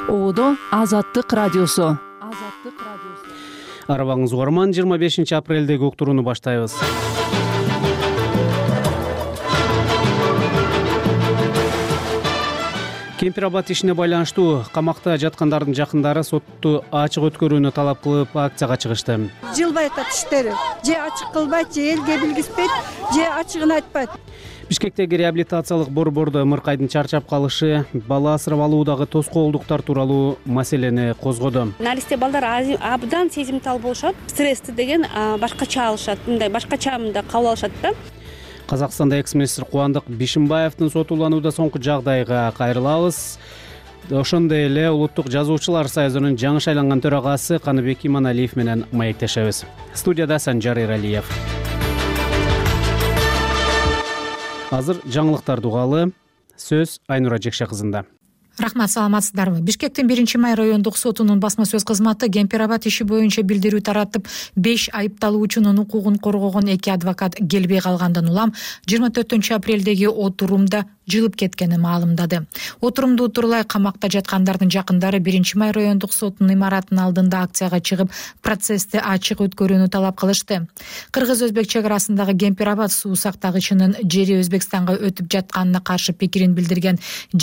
Оодо Азаттык радиосу. Арабаңыз угарман, 25 апрелдеги уктурууну баштайбыз. Кемпир-Абад ишине байланыштуу камакта жаткандардын жакындары сотту ачык өткөрүүнү талап кылып акцияга чыгышты. Жылбай атат иштери. Же ачык кылбайт, же элге билгизбейт, же ачыгын айтпайт. Бишкектеги реабилитациялык борбордо ымыркайдын чарчап калышы, бала асырап алуудагы тоскоолдуктар тууралуу маселени козгоду. Наристе балдар абдан сезимтал болушат, стрессти деген башкача алышат, мындай башкача кабыл алышат да. Казакстанда экс-министр Кубандык Бишимбаевдин сотуланууда соңку жагдайга кайрылабыз. Ошондой эле Улуттук жазуучулар союзунун жаңы шайланган төрагасы Каныбек Иманалиев менен маектешебиз. Студияда Санжар Эралиев. Азыр жаңылыктарды угалы. Сөз Айнура Жекше кызында. Рахмат, саламатсыздарбы? Бишкектин 1-май райондук сотунун басма сөз кызматы Кемпир-Абад иши боюнча билдирүү таратып, 5 айыпталуучунун укугун коргогон 2 адвокат келбей калгандан улам 24-апрелдеги отурумда жылып кеткени маалымдады. Отурумду утурлай камакта жаткандардын жакындары 1-май райондук сотунун имаратынын алдында акцияга чыгып, процессти ачык өткөрүүнү талап кылышты. Кыргыз-Өзбек чек арасындагы Кемпир-Абад суу сактагычынын жери Өзбекстанга өтүп жатканына каршы пикирин билдирген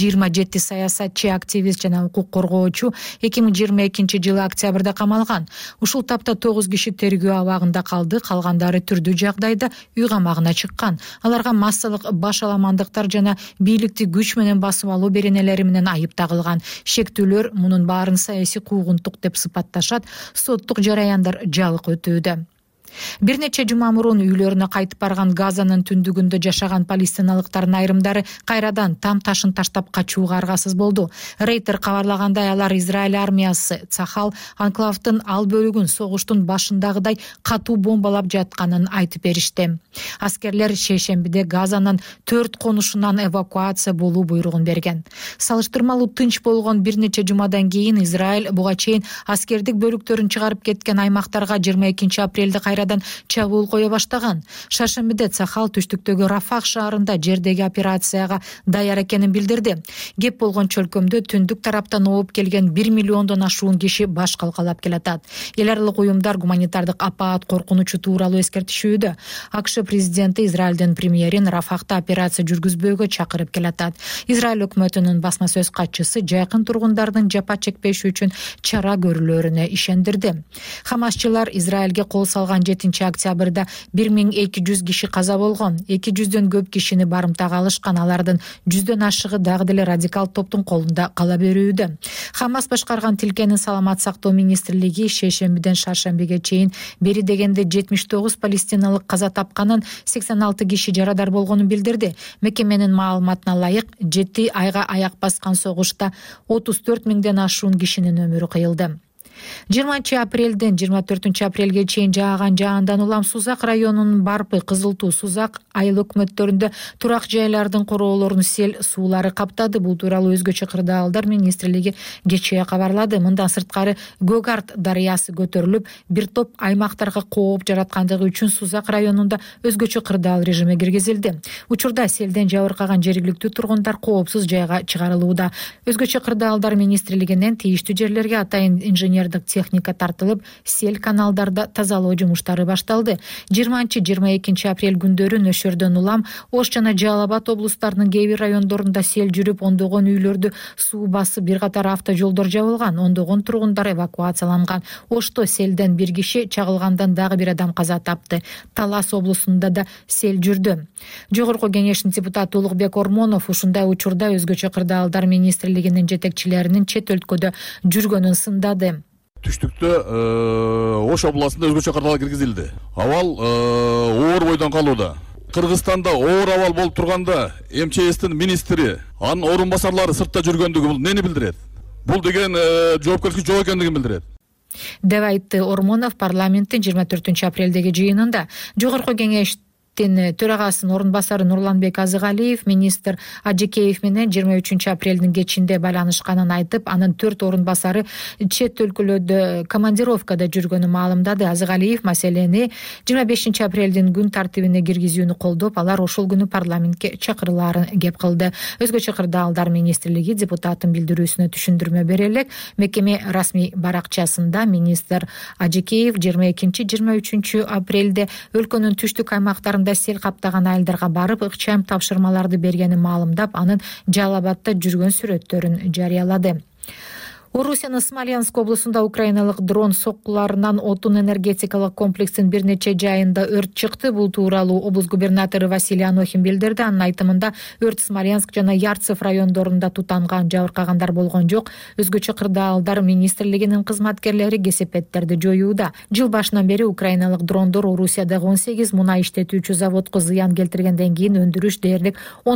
27 саясатчы, активист жана укук коргоочу 2022-жылы октябрда камалган. Ушул тапта 9 киши тергөө абагында калды, калгандары түрдүү жагдайда үй камагына чыккан. Аларга массалык баш аламандыктар жана бийликти күч менен басып алуу беренелери менен айып тагылган. Шектүүлөр мунун баарын саясий куугунтук деп сыпатташат. Соттук жараяндар жабык өтүүдө. Бир нече жума мурун үйлөрүнө кайтып барган Газанын түндүгүндө жашаган палестиналыктардын айрымдары кайрадан там ташын таштап качууга аргасыз болду. Рейтер кабарлагандай, алар Израиль армиясы Цахал анклавдын ал бөлүгүн согуштун башындагыдай катуу бомбалап жатканын айтып беришти. Аскерлер шейшембиде Газанын 4 конушунан эвакуация болуу буйругун берген. Салыштырмалуу тынч болгон бир нече жумадан кийин Израиль буга чейин аскердик бөлүктөрүн чыгарып кеткен аймактарга 22 апрелде кайрадан чабуул кое баштаган. Шаршембиде Цахал түштүктөгү Рафах шаарында жердеги операцияга даяр экенин билдирди. Кеп болгон чөлкөмдө түндүк тараптан ооп келген 1 миллиондон ашуун киши баш калкалап келатат. Эл аралык уюмдар гуманитардык апаат коркунучу тууралуу эскертишүүдө. АКШ президенти Израилдин премьерин Рафахта операция жүргүзбөөгө чакырып келатат. Израиль өкмөтүнүн басма сөз катчысы жакын тургундардын жапа чекпеши үчүн чара көрүлөрүнө ишендирди. Хамасчылар Израилге кол салган 7 октябрда 1200 киши каза болгон, 200дөн көп кишини барымтага алышкан. Алардын 100дөн ашыгы дагы деле радикал топтун колунда кала берүүдө. Хамас башкарган тилкенин саламат сактоо министрлиги шейшембиден шаршембиге чейин бери дегенде 79 палестиналык каза тапканын, 86 киши жарадар болгонун билдирди. Мекеменин маалыматына ылайык, 7 айга аяк баскан согушта 34 миңден ашуун кишинин өмүрү кыйылды. 20 апрелден 24 апрелге чейин жааган жаандан улам Сузак районунун Барпы, Кызылтуу, Сузак айыл өкмөттөрүндө турак жайлардын короолорун сел суулары каптады. Бул тууралуу өзгөчө кырдаалдар министрлиги кечээ кабарлады. Мындан сырткары Гогарт дарыясы көтөрүлүп, бир топ аймактарга кооп жараткандыгы үчүн Сузак районунда өзгөчө кырдаал режими киргизилди. Учурда селден жабыркаган жергиликтүү тургундар коопсуз жайга чыгарылууда. Өзгөчө кырдаалдар министрлигинен тийиштүү жерлерге атайын инженер техника тартылып, сел каналдарда тазалоо жумуштары башталды. 20-22 апрель күндөрү Нөшөрдөн улам Ош жана Жалал Абад облустарынын кээ бир райондорунда сел жүрүп, ондогон үйлөрдү суу басып, бир катар автожолдор жабылган, ондогон тургундар эвакуацияланган. Ошто селден бир киши, чагылгандан дагы бир адам каза тапты. Талас облусунда да сел жүрдү. Жогорку кеңештин депутаты Улукбек Ормонов ушундай учурда өзгөчө кырдаалдар министрлигинин жетекчилеринин чет өлкөдө жүргөнүн сындады. Түштүктө Ош областында өзгөчө кырдаал киргизилди. Абал оор бойдон калууда. Кыргызстанда оор абал болуп турганда МЧСтин министри, анын орун басарлары сыртта жүргөндүгү бул нени билдирет? Бул деген жоопкерчилик жок экендигин билдирет. деп айтты Ормонов парламенттин 24 апрелдеги жыйынында. Жогорку кеңеш төрагасынын орун басары Нурланбек Азыгалиев министр Ажекеев менен 23-апрелдин кечинде байланышканын айтып, анын 4 орун басары чет өлкөлөрдө командировкада жүргөнүн маалымдады. Азыгалиев маселени 25-апрелдин күн тартибине киргизүүнү колдоп, алар ошол күнү парламентке чакырылаарын кеп кылды. Өзгөчө кырдаалдар министрлиги депутаттын билдирүүсүнө түшүндүрмө бере элек, мекеме расмий баракчасында министр Ажекеев 22-23 апрелде өлкөнүн түштүк аймактарында сел каптаган айылдарга барып, ыкчам тапшырмаларды бергенин маалымдап, анын Жалал Абадта жүргөн сүрөттөрүн жарыялады. Орусиянын Смоленск облусунда украиналык дрон соккуларынан отун энергетикалык комплекстин бир нече жайында өрт чыкты. Бул тууралуу облус губернатору Василий Анохин билдирди. Анын айтымында өрт Смоленск жана Ярцев райондорунда тутанган, жабыркагандар болгон жок. Өзгөчө кырдаалдар министрлигинин кызматкерлери кесепеттерди жоюуда. Жыл башынан бери украиналык дрондор Орусиядагы 18 мунай иштетүүчү заводко зыян келтиргенден кийин өндүрүш дээрлик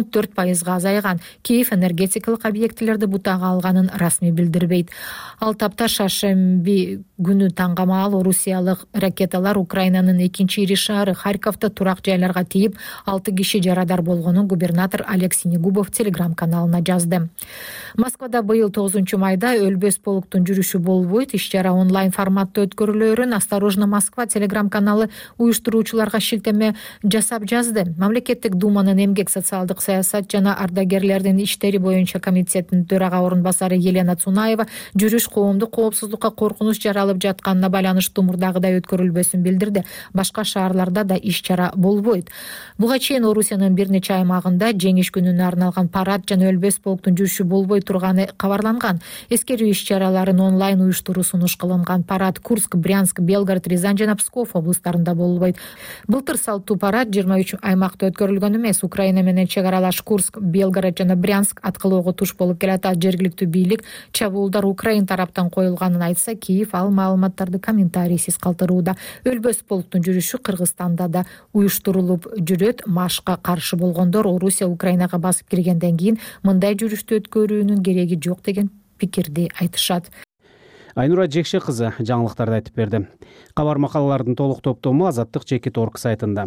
14% азайган. Киев энергетикалык объектилерди бутага алганын расмий билдирбейт. Ал тапта шаршемби күнү таңгамаал орусиялык ракеталар Украинанын экинчи ири шаары Харьковто турак жайларга тийип, 6 киши жарадар болгонун губернатор Олег Синегубов телеграм-каналына жазды. Москвада быйыл 9 майда өлбөс полктун жүрүшү болбойт. Иш-чара онлайн форматта өткөрүлөөрүн Осторожно Москва телеграм-каналы уюштуруучуларга шилтеме жасап жазды. Мамлекеттик думанын эмгек социалдык саясат жана ардагерлердин иштери боюнча комитетинин төрага орун басары Елена Цунаева жүрүш коомдук коопсуздукка коркунуч жаралып жатканына байланыштуу мурдагыдай өткөрүлбөсүн билдирди. Башка шаарларда да иш-чара болбойт. Буга чейин Орусиянын бир нече аймагында жеңиш күнүнө арналган парад жана өлбөс полктун жүрүшү болбой турганы кабарланган. Эскерүү иш-чараларын онлайн уюштуруу сунуш кылынган. Парад Курск, Брянск, Белгород, Рязань жана Псков облустарында болбойт. Былтыр салттуу парад 23 аймакта өткөрүлгөн эмес. Украина менен чек аралаш Курск, Белгород жана Брянск аткылоого туш болуп келатат. Жергиликтүү бийлик чабуулдар Украин тараптан коюлганын айтса, Киев ал маалыматтарды комментарийсиз калтырууда. Өлбөс полктун жүрүшү Кыргызстанда да уюштурулуп жүрөт. Машка каршы болгондор Орусия Украинага басып киргенден кийин мындай жүрүштү өткөрүүнүн кереги жок деген пикирди айтышат. Айнура Жекше кызы жаңылыктарды айтып берди. Кабар макалалардын толук топтому Азаттык Чекит.org сайтында.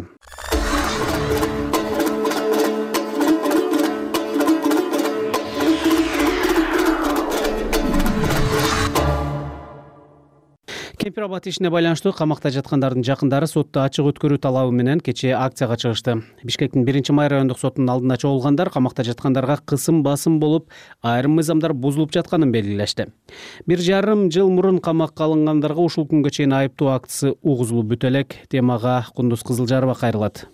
Кемпирабад ишине байланыштуу камакта жаткандардын жакындары сотто ачык өткөрүү талабы менен кечээ акцияга чыгышты. Бишкектин 1-май райондук сотунун алдында чогулгандар камакта жаткандарга кысым басым болуп, айрым мыйзамдар бузулуп жатканын белгилешти. 1,5 жыл мурун камакка алынгандарға ушул күнгө чейин айыптоо актысы угузулуп бүтө элек. Темага Кундуз Кызылжарова кайрылат.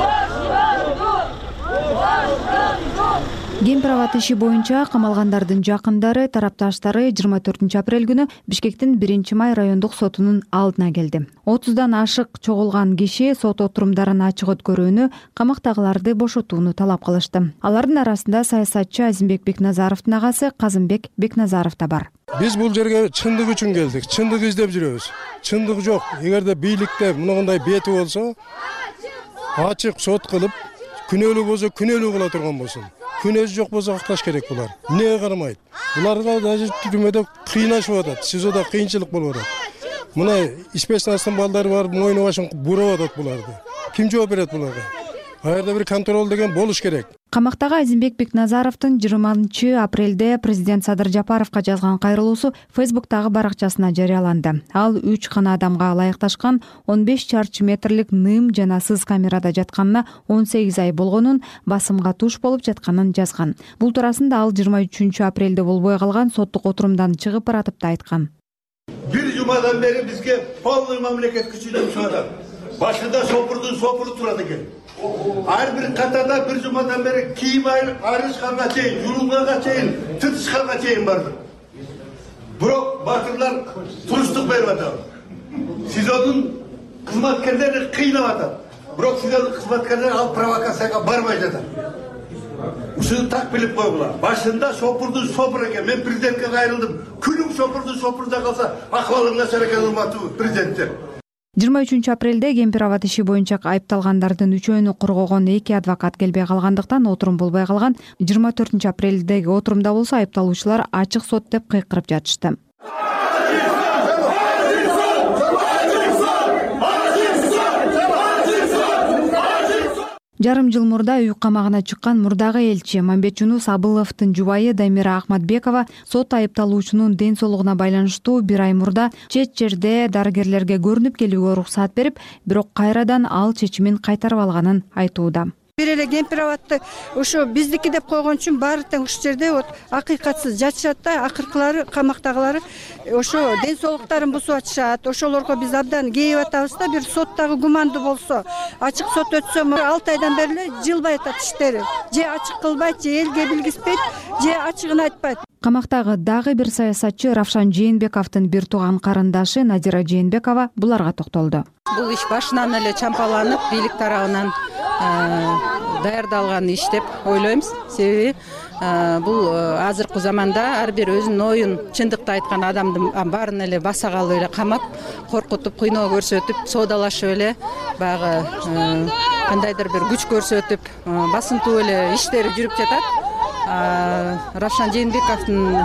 Кемпирабад иши боюнча камалгандардын жакындары тарапташтары 24 апрель күнү Бишкектин 1-май райондук сотунун алдына келди. 30дан ашык чогулган киши сот отурумдарын ачык өткөрүүнү, камактагыларды бошотууну талап кылышты. Алардын арасында саясатчы Азимбек Бекназаровдун агасы Казымбек Бекназаров да бар. Биз бул жерге чындык үчүн келдик. Чындык издеп жүрөбүз. Чындык жок. Эгерде бийликте мындай бети болсо, ачык сот кылып, күнөөлүү болсо күнөөлүү кыла турган болсун. Күнөөсү жок болсо акташ керек булар. Эмнеге карамайт? Буларга даже түрмөдө кыйнашып атат, СИЗОдо кыйынчылык болуп атат. Мына испечностун балдары бар, мойну башын бурап атат буларды. Ким жооп берет буларга? Аерде бир контроль деген болуш керек. Камактагы Азимбек Бекназаровдун 20 апрелде президент Садыр Жапаровго жазган кайрылуусу Facebook'тагы баракчасына жарыяланды. Ал 3 гана адамга ылайыкташкан 15 чарчы метрлик ным жана сыз камерада жатканына 18 ай болгонун, басымга туш болуп жатканын жазган. Бул туурасында ал 23 апрелде болбой калган соттук отурумдан чыгып баратып да айткан. Bir cumadan beri bizge полный мамлекет күчүнөн чыгат. Башында сопуру турат экен. Ар бир катарда bir cumadan beri кийим арышканга чейин, жулунганга чейин, тытышканга чейин барды. Бирок батырлар туруштук берип атат. СИЗОдун кызматкерлери кыйнап атат. Бирок СИЗОдун кызматкерлери ал провокацияга барбай жатат. Ушуну так билип койгула. Башында сопур экен. Мен президентке кайрылдым. Күнүм сопурда калса, акыбалың начар экен урматтуу президенттер. 23 апрелде Кемпирабад иши боюнча айыпталгандардын үчөөнү коргогон 2 адвокат келбей калгандыктан отурум болбой калган. 24 апрелдеги отурумда болсо айыпталуучулар ачык сот деп кыйкырып жатышты. Жарым жыл мурда үй камагына чыккан мурдагы элчи Мамбетжунус Абыловдун жубайы Дамира Ахматбекова сот айыпталуучунун ден соолугуна байланыштуу 1 ай мурда чет жерде дарыгерлерге көрүнүп келүүгө уруксаат берип, бирок кайрадан ал чечимин кайтарып алганын айтууда. Бир эле кемпирабадты ошо биздики деп койгон үчүн баары тең ушул жерде вот акыйкатсыз жатышат да, акыркылары камактагылары ошо ден соолуктарын бузуп атышат. Ошолорго биз абдан кейип атабыз да, бир соттагы гумандуу болсо, ачык сот өтсө, 6 айдан бери эле жылбай атат иштери. Же ачык кылбайт, же элге билгизбейт, же ачыгын айтпайт. Камактагы дагы бир саясатчы Равшан Жээнбековдун бир тууган карындашы Надира Жээнбекова буларга токтолду. Бул иш башынан эле чампаланып, бийлик тарабынан даярдалган иш деп ойлоймуз. Себеби бул азыркы заманда ар бир өзүнүн оюн чындыкты айткан адамдын баарын эле баса калып эле камап, коркутуп, кыйноо көрсөтүп, соодалашып эле баягы кандайдыр бир күч көрсөтүп, басынтуу эле иштери жүрүп жатат. Равшан Жээнбековдун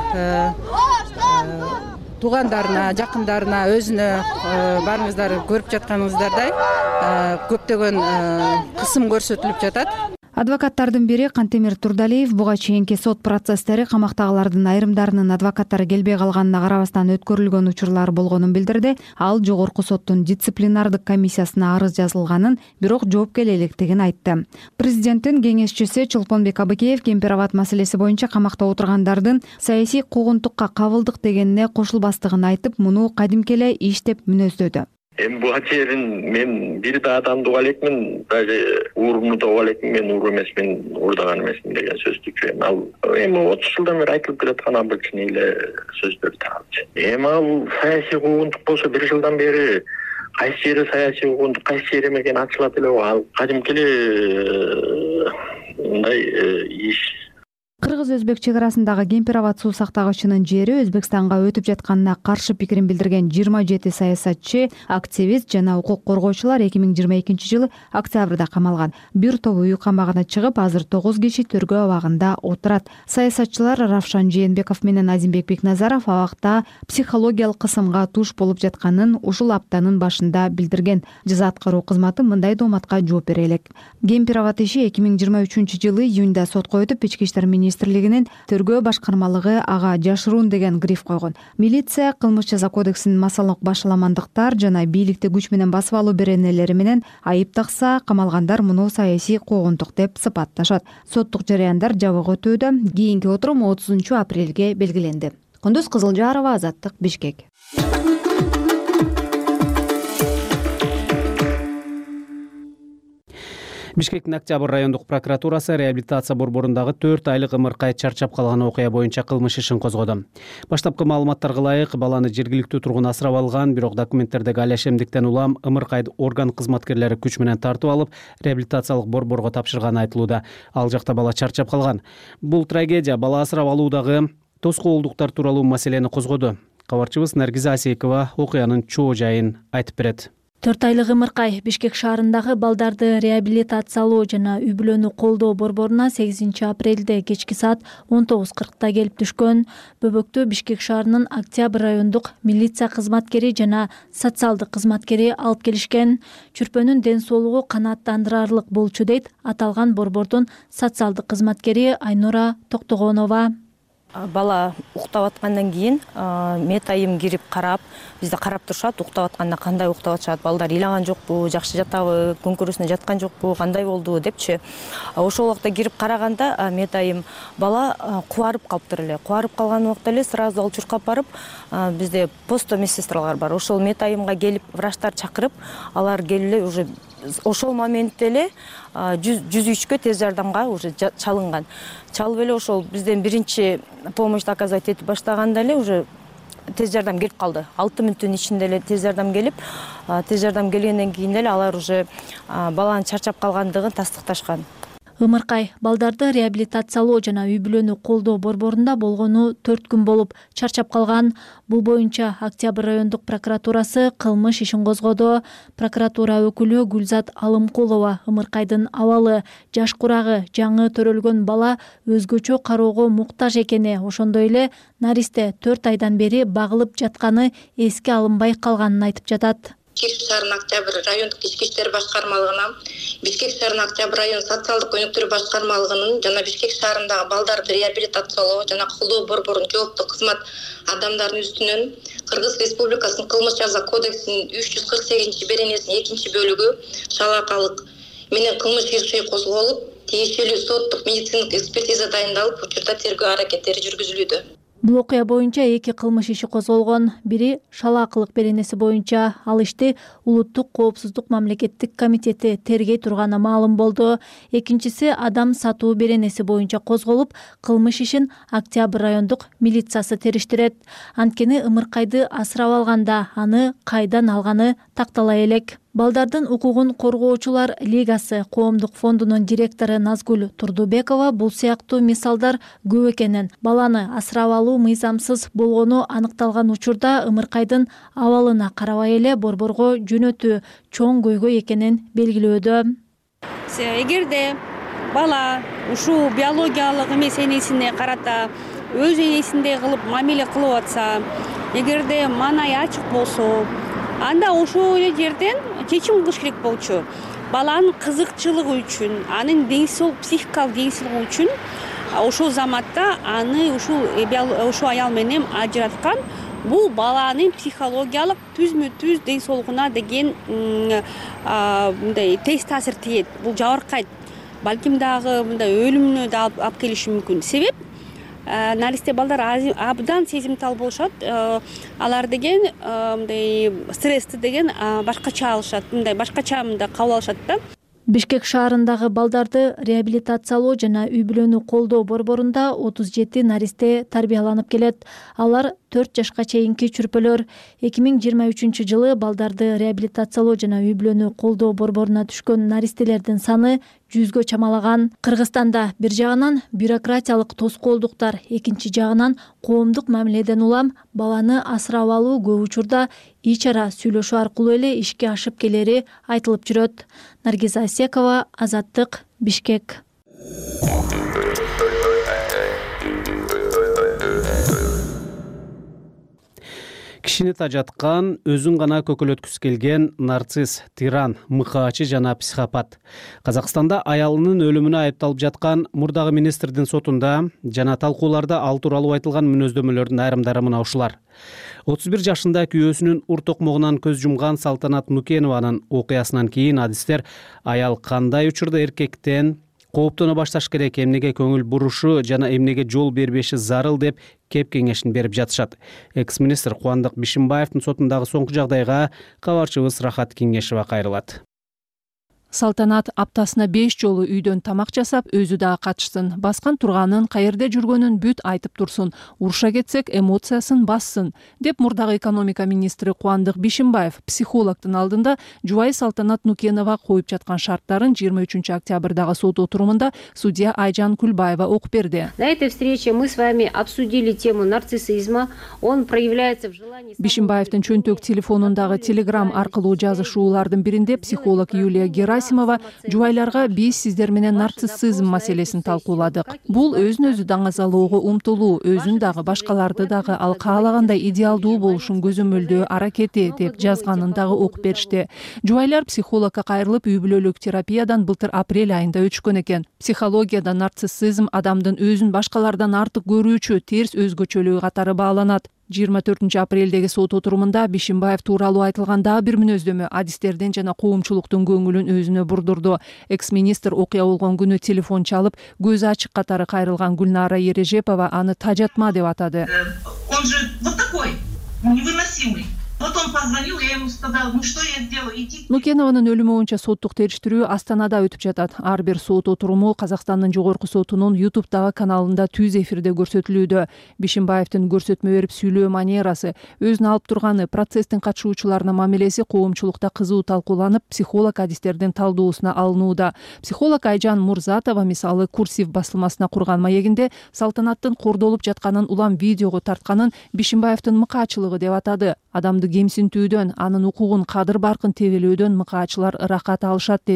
туугандарына, жакындарына, өзүнө баарыңыздар көрүп жатканыңыздардай көптөгөн кысым көрсөтүлүп жатат. Адвокаттардын бири Кантемир Турдалиев буга чейинки сот процесстери камактагылардын айрымдарынын адвокаттары келбей калганына карабастан өткөрүлгөн учурлар болгонун билдирди. Ал жогорку соттун дисциплинардык комиссиясына арыз жазылганын, бирок жоопкер электигин айтты. Президенттин кеңешчиси Чолпонбек Абыкеев кемпирабад маселеси боюнча камакта отургандардын саясий куугунтукка кабылдык дегенине кошулбастыгын айтып, муну кадимки эле иш деп мүнөздөдү. Буга чейин мен бир да адамды уга элекмин, даже уурумду да уга элекмин, мен уур эмесмин, уурдаган эмесмин деген сөздү күчөйм. Ал эми 30 жылдан бери айтылып келаткан обычный эле сөздөр таалчы. Эми ал саясий куугунтук болсо 1 жылдан бери кайсы жери саясий куугунтук, кайсы жери эме экени ачылат эле. Ал кадимки эле мындай иш. Кыргыз-өзбек чек арасындагы Кемпирабад суу сактагычынын жери Өзбекстанга өтүп жатканына каршы пикирин билдирген 27 саясатчы, активист жана укук коргоочулар 2022 жылы октябрда камалган. Бир тобу үй камагына чыгып, азыр 9 киши төргөө абагында отурат. Саясатчылар Равшан Жээнбеков менен Азимбек Бекназаров абакта психологиялык кысымга туш болуп жатканын ушул аптанын башында билдирген. Жаза аткаруу кызматы мындай дооматка жооп бере элек. Кемпирабад иши 2023 жылы июнда сотко өтүп, ички иштер министрлигинин тергөө башкармалыгы ага жашыруун деген гриф койгон. Милиция кылмыш жаза кодексинин масалык башаламандыктар жана бийликти күч менен басып алуу беренелери менен айыптакса, камалгандар муну саясий куугунтук деп сыпатташат. Соттук жарыяндар жабык өтүүдө. Кийинки отурум 30 апрелге белгиленди. Кундуз Кызылжарова, Азаттык, Бишкек. Бишкектин Октябрь райондук прокуратурасы реабилитация борборундагы 4 айлык ымыркай чарчап калган окуя боюнча кылмыш ишин козгоду. Баштапкы маалыматтарга ылайык, баланы жергиликтүү тургун асырап алган, бирок документтердеги алешемдиктен улам ымыркайды орган кызматкерлери күч менен тартып алып, реабилитациялык борборго тапшырганы айтылууда. Ал жакта бала чарчап калган. Бул трагедия бала асырап алуудагы тоскоолдуктар тууралуу маселени козгоду. Кабарчыбыз Наргиза Асейкова окуянын чоо жайын айтып берет. 4 айлык ымыркай Бишкек шаарындагы балдарды реабилитациялоо жана үй бүлөнү колдоо борборуна 8 апрелде кечки саат 19:40 келип түшкөн. Бөбөктү Бишкек шаарынын Октябрь райондук милиция кызматкери жана социалдык кызматкери алып келишкен. Чүрпөнүн ден соолугу канааттандырарлык болчу дейт аталган борбордун социалдык кызматкери Айнура Токтогонова. Бала уктап аткандан кийин метайым кирип карап, бизде карап турушат, уктап атканда кандай уктап атышат, балдар ыйлаган жокпу, жакшы жатабы, күн көрүүсүнө жаткан жокпу, кандай болду депчи. Ошол убакта кирип караганда метайым бала кубарып калыптыр эле. Кубарып калган убакта эле сразу ал чуркап барып, бизде посто медсестралар бар. Ошол метайымга келип врачтар чакырып, алар келип уже ошол моментте эле 103кө тез жардамга уже чалынган. Чалып эле ошол бизден биринчи помощь оказать этип баштаганда эле уже тез жардам келип калды. 6 мүнөттүн ичинде эле тез жардам келип, тез жардам келгенден кийин эле алар уже баланын чарчап калгандыгын тастыкташкан. Ымыркай балдарды реабилитациялоо жана үй бүлөнү колдоо борборунда болгону 4 күн болуп чарчап калган. Бул боюнча Октябрь райондук прокуратурасы кылмыш ишин козгоду. Прокуратура өкүлү Гүлзат Алымкулова ымыркайдын абалы, жаш курагы, жаңы төрөлгөн бала өзгөчө кароого муктаж экени, ошондой эле наристе 4 айдан бери багылып жатканы эске алынбай калганын айтып жатат. Бишкек шаарынын Октябрь райондук ички иштер башкармалыгына, Бишкек шаарынын Октябрь район социалдык өнүктүрүү башкармалыгынын жана Бишкек шаарындагы балдарды реабилитациялоо жана колдоо борборунун жооптуу кызмат адамдарынын үстүнөн Кыргыз Республикасынын кылмыш жаза кодексинин 348 беренесинин 2-бөлүгү шалаакалык менен кылмыш иши козголуп, тиешелүү соттук медициналык экспертиза дайындалып, учурда тергөө аракеттери жүргүзүлүүдө. Бул окуя боюнча 2 кылмыш иши козголгон. Бири шалаакылык беренеси боюнча, ал ишти Улуттук коопсуздук мамлекеттик комитети тергей турганы маалым болду. Экинчиси адам сатуу беренеси боюнча козголуп, кылмыш ишин Октябрь райондук милициясы териштирет. Анткени ымыркайды асырап алганда аны кайдан алганы тактала элек. Балдардын укугун коргоочулар лигасы коомдук фондунун директору Назгүл Турдубекова бул сыяктуу мисалдар көп экенин, баланы асырап алуу мыйзамсыз болгону аныкталган учурда ымыркайдын абалына карабай эле борборго жөнөтүү чоң көйгөй экенин белгилөөдө. Эгерде бала ушул биологиялык эмес энесине карата өз энесиндей кылып мамиле кылып атса, эгерде маанай ачык болсо, анда ошол эле жерден чечим кылыш керек болчу. Баланын кызыкчылыгы үчүн, анын психикалык деңсийлиги үчүн ошол заматта аны ушул аял менен ажыраткан, бул баланын психологиялык түзмө-түз ден соолугуна деген мындай терс таасир тийет. Бул жабыркайт. Балким дагы мындай өлүмүнө да алып келиши мүмкүн. Себеп наристе балдар абдан сезимтал болушат. Алар деген мындай стрессти деген башкача алышат, мындай башкача кабыл алышат да. Бишкек шаарындагы балдарды реабилитациялоо жана үй-бүлөнү колдоо борборунда 37 наристе тарбияланып келет. Алар 4 жашка чейинки чүрпөлөр. 2023-жылы балдарды реабилитациялоо жана үй-бүлөнү колдоо борборуна түшкөн наристелердин саны 100гө чамалаган. Кыргызстанда бир жагынан бюрократиялык тоскоолдуктар, экинчи жагынан коомдук мамиледен улам баланы асырап алуу көп учурда ич ара сүйлөшүү аркылуу эле ишке ашып келери айтылып жүрөт. Наргиза Асекова, Азаттык, Бишкек. Кишини тажаткан, өзүн гана көкөлөткүсү келген нарцисс, тиран, мыкаачы жана психопат. Казакстанда аялынын өлүмүнө айыпталып жаткан мурдагы министрдин сотунда жана талкууларда ал тууралуу айтылган мүнөздөмөлөрдүн айрымдары мына ушулар. 31 жашында күйөөсүнүн ур токмогунан көз жумган Салтанат Нукенованын окуясынан кийин адистер аял кандай учурда эркектен кооптоно башташ керек, эмнеге көңүл бурушу жана эмнеге жол бербеши зарыл деп кеп кеңешин берип жатышат. Экс-министр Кубандык Бишимбаевдин сотундагы соңку жагдайга кабарчыбыз Рахат Кеңешева кайрылат. Салтанат аптасына 5 жолу үйдөн тамак жасап, өзү дагы качсын. Баскан турганын, каерде жүргөнүн бүт айтып турсун. Уруша кетсек, эмоциясын бассын, деп мурдагы экономика министри Кубандык Бишимбаев психологдун алдында жубайы Салтанат Нукенова коюп жаткан шарттарын 23 октябрдагы сот отурумунда судья Айжан Кульбаева окуп берди. На этой встрече мы с вами обсудили тему нарциссизма. Он проявляется в желании... Бишимбаевдин чөнтөк телефонундагы телеграм аркылуу жазышуулардын биринде психолог Юлия Герасимова жубайларга биз сиздер менен нарциссизм маселесин талкууладык. Бул өзүн өзү даңазалоого умтулуу, өзүн дагы башкаларды дагы ал каалагандай идеалдуу болушун көзөмөлдөө аракети деп жазганын дагы окуп беришти. Жубайлар психологко кайрылып, үй-бүлөлүк терапиядан былтыр апрель айында өчкөн экен. Психологияда нарциссизм адамдын өзүн башкалардан артык көрүүчү терс өзгөчөлүгү катары бааланат. 24 апрелдеги сот отурумунда Бишимбаев тууралуу айтылган дагы бир мүнөздөмө адистердин жана коомчулуктун көңүлүн өзүнө бурдурду. Экс-министр окуя болгон күнү телефон чалып, көзү ачык катары кайрылган Гүлнара Ережепова аны тажатма деп атады. Он же вот такой, невыносимый. Вот он позвонил, я ему сказала, ну что я сделаю, иди. Нукенованын өлүмү боюнча соттук териштирүү Астанада өтүп жатат. Ар бир сот отуруму Казакстандын жогорку сотунун YouTube'дагы каналында түз эфирде көрсөтүлүүдө. Бишимбаевдин көрсөтмө берип сүйлөө манерасы, өзүн алып турганы, процесстин катышуучуларына мамилеси коомчулукта кызуу талкууланып, психолог адистердин талдоосуна алынууда. Психолог Айжан Мурзатова мисалы Курсив басылмасына курган маегинде Салтанаттын кордолуп жатканын улам видеого тартканын Бишимбаевдин мыкаачылыгы деп атады. Адамды кемсинтүүдөн, анын укугун кадыр баркын тебелөөдөн мыкаачылар ырахат алышат деди ал.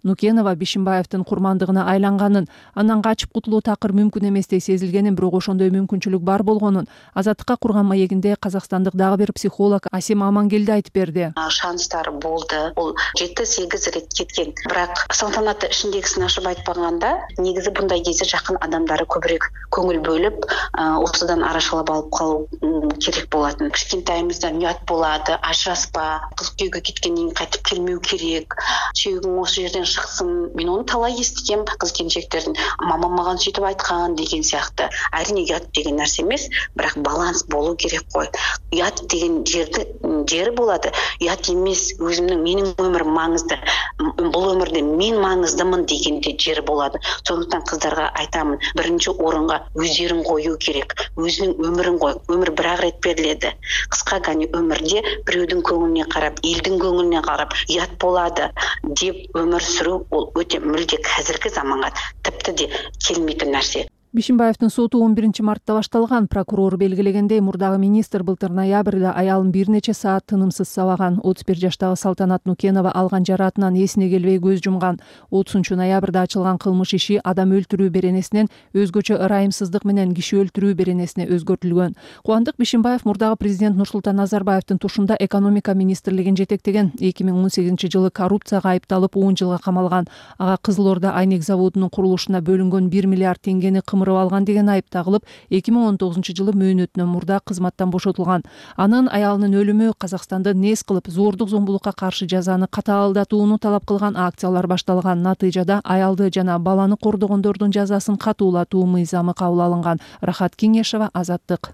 Нукенова Бишимбаевдин курмандыгына айланганын, андан качып кутулуу такыр мүмкүн эместей сезилгенин, бирок ошондой мүмкүнчүлүк бар болгонун Азаттыкка курган маегинде казакстандык дагы бир психолог Асим Амангелди айтып берди. Шанстары болду. Бул 7-8 рет кеткен. Бирок салтанатты ишиндегисин ашып айтпаганда, негизи bunday кезде жакын адамдары көбүрөөк көңүл бөлүп, осудан арашалап алып калуу керек болатын. Кичкентайымыздан уят болот, ажыраспа, кыз күйөөгө кеткенден кийин кайтып келмеу керек. Чүйгүң осы жерден шыксын. Мен оны талай эстигем, кыз келинчектердин мамам маган сүйтүп айткан деген сыяктуу. Арине уят деген нерсе эмес, бирок баланс болуу керек кой. Уят деген жери болот. Уят эмес, өзүмдүн менин өмүрүм маңызды. Бул өмүрдө мен маңыздымын дегенде жери болот. Сондуктан кыздарга айтамын, биринчи орунга өздөрүн коюу керек. Өзүнүн өмүрүн кой. Өмүр бир ак рет берилет. Кыска гана өмүрдө бирөөдүн көңүлүнө карап, элдин көңүлүнө карап, уят болот деп өмүр сүрүү бул өтө мүлде азыркы заманга типти де келмейтин нерсе. Бишимбаевдин соту 11 мартта башталган. Прокурор белгилегендей, мурдагы министр былтыр ноябрда аялын бир нече саат тынымсыз сабаган. 31 жаштагы Салтанат Нукенова алган жараатынан эсине келбей көз жумган. 30 ноябрда ачылган кылмыш иши адам өлтүрүү беренесинен өзгөчө ырайымсыздык менен киши өлтүрүү беренесине өзгөртүлгөн. Кубандык Бишимбаев мурдагы президент Нурсултан Назарбаевдин тушунда экономика министрлигин жетектеген. 2018-жылы коррупцияга айыпталып 10 жылга камалган. Ага Кызыл Орда айнек заводунун курулушуна бөлүнгөн 1 миллиард теңгени кымырып алган деген айып тагылып, 2019-жылы мөөнөтүнөн мурда кызматтан бошотулган. Анын аялынын өлүмү Казакстанды нес кылып, зордук зомбулукка каршы жазаны катаалдатууну талап кылган акциялар башталган. Натыйжада аялды жана баланы кордогондордун жазасын катуулатуу мыйзамы кабыл алынган. Рахат Кеңешева, Азаттык.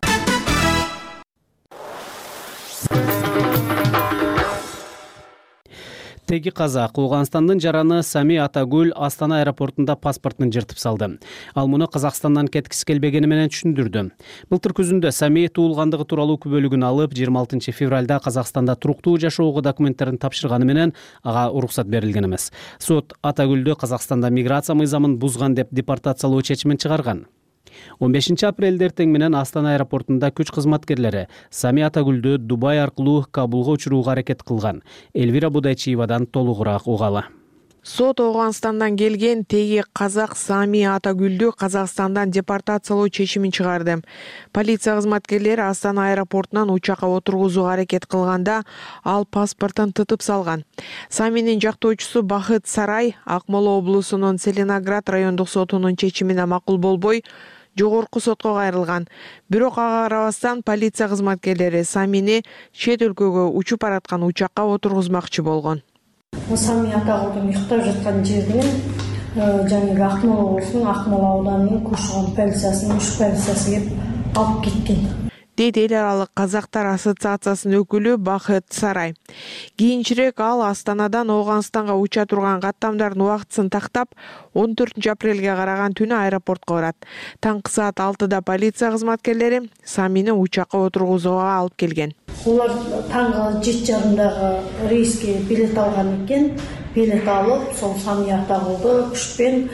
Теги казак Ооганстандын жараны Сами Атагүл Астана аэропортунда паспортун жыртып салды. Ал муну Казакстандан кеткиси келбегени менен түшүндүрдү. Былтыр күзүндө Сами туулгандыгы тууралуу күбөлүгүн алып, 26 февралда Казакстанда туруктуу жашоого документтерин тапшырганы менен ага уруксат берилген эмес. Сот Атагүлдү Казакстанда миграция мыйзамын бузган деп депортациялоо чечимин чыгарган. 15 апрелде эртең менен Астана аэропортунда күч кызматкерлери Сами Атагүлдү Дубай аркылуу Кабулга учурууга аракет кылган. Элвира Будайчиевадан толугураак угалы. Сот Ооганстандан келген теги казак Сами Атагүлдү Казакстандан депортациялоо чечимин чыгарды. Полиция кызматкерлери Астана аэропортунан учакка отургузууга аракет кылганда ал паспортун тытып салган. Саминин жактоочусу Бахыт Сарай Акмола облусунун Целиноград райондук сотунун чечимине макул болбой, жогорку сотко кайрылган. Бирок ага карабастан полиция кызматкерлери Самини чет өлкөгө учуп бараткан учакка отургузмакчы болгон. Сами Атагүлдүн уктап жаткан жеринен жаңы Акмола облусунун Акмола ауданынын Көшөгөн полициясынын 3 полициясы келип алып кеткен. Дейт эл аралык казактар ассоциациясынын өкүлү Бахыт Сарай. Кийинчерээк ал Астанадан Ооганстанга уча турган каттамдардын убактысын тактап, 14 апрелге караган түнү аэропортко барат. Таңкы саат 6-да полиция кызматкерлери Самини учакка отургузууга алып келген. Улар таңғы 7:30 рейске билет алган экен. Билет алып, сол Сами Атагүлдү күчпен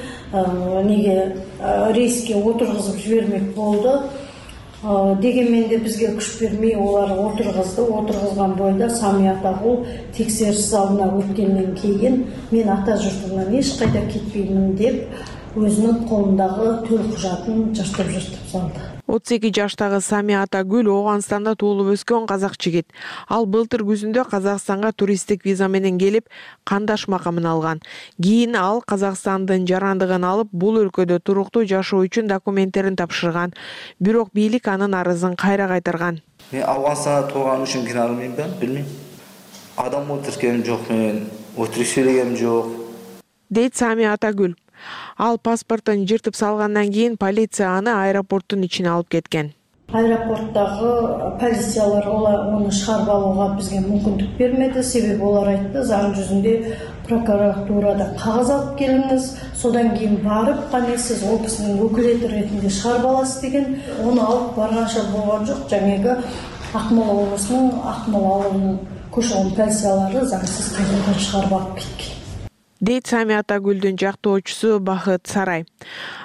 рейске отургузуп жибермек болду. Дегенмен де бизге күч бермей олар отургузду. Отургузган бойда Сами Атагүл текшеріс залына өткөндөн кийин мен ата журтумдан эч кайда кетпеймин деп өзүнүн колундагы төл кужатын жыртып салды. 32 жаштагы Сами Атагүл Ооганстанда туулуп өскөн казак жигит. Ал былтыр күзүндө Казакстанга туристтик виза менен келип, кандаш макамын алган. Кийин ал Казакстандын жарандыгын алып, бул өлкөдө туруктуу жашоо үчүн документтерин тапшырган. Бирок бийлик анын арызын кайра кайтарган. Мен Афганстанда тууган үчүн киналмайм, билмейм. Адам өлтүргөнүм жок, мен өтүрүк сүйлөгөнүм жок. Дейт Сами Атагүл. Ал паспортун жыртып салгандан кийин полиция аны аэропорттун ичине алып кеткен. Аэропорттагы полициялар оны чыгарып алууга бизге мүмкүндүк бермеди. Себеби олар айтты, заң жүзүндө прокуратурада кагаз алып келиңиз, содан кийин барып, кане сиз ол кишинин өкүлети ретинде чыгарып аласыз деген. Оны алып барганча болгон жок. Жаңеги Акмола облусунун Акмола ауылынын Көшөгөн полициялары заңсыз кайрадан чыгарып алып кеткен. Дейт Сами Атагүлдүн жактоочусу Бахыт Сарай.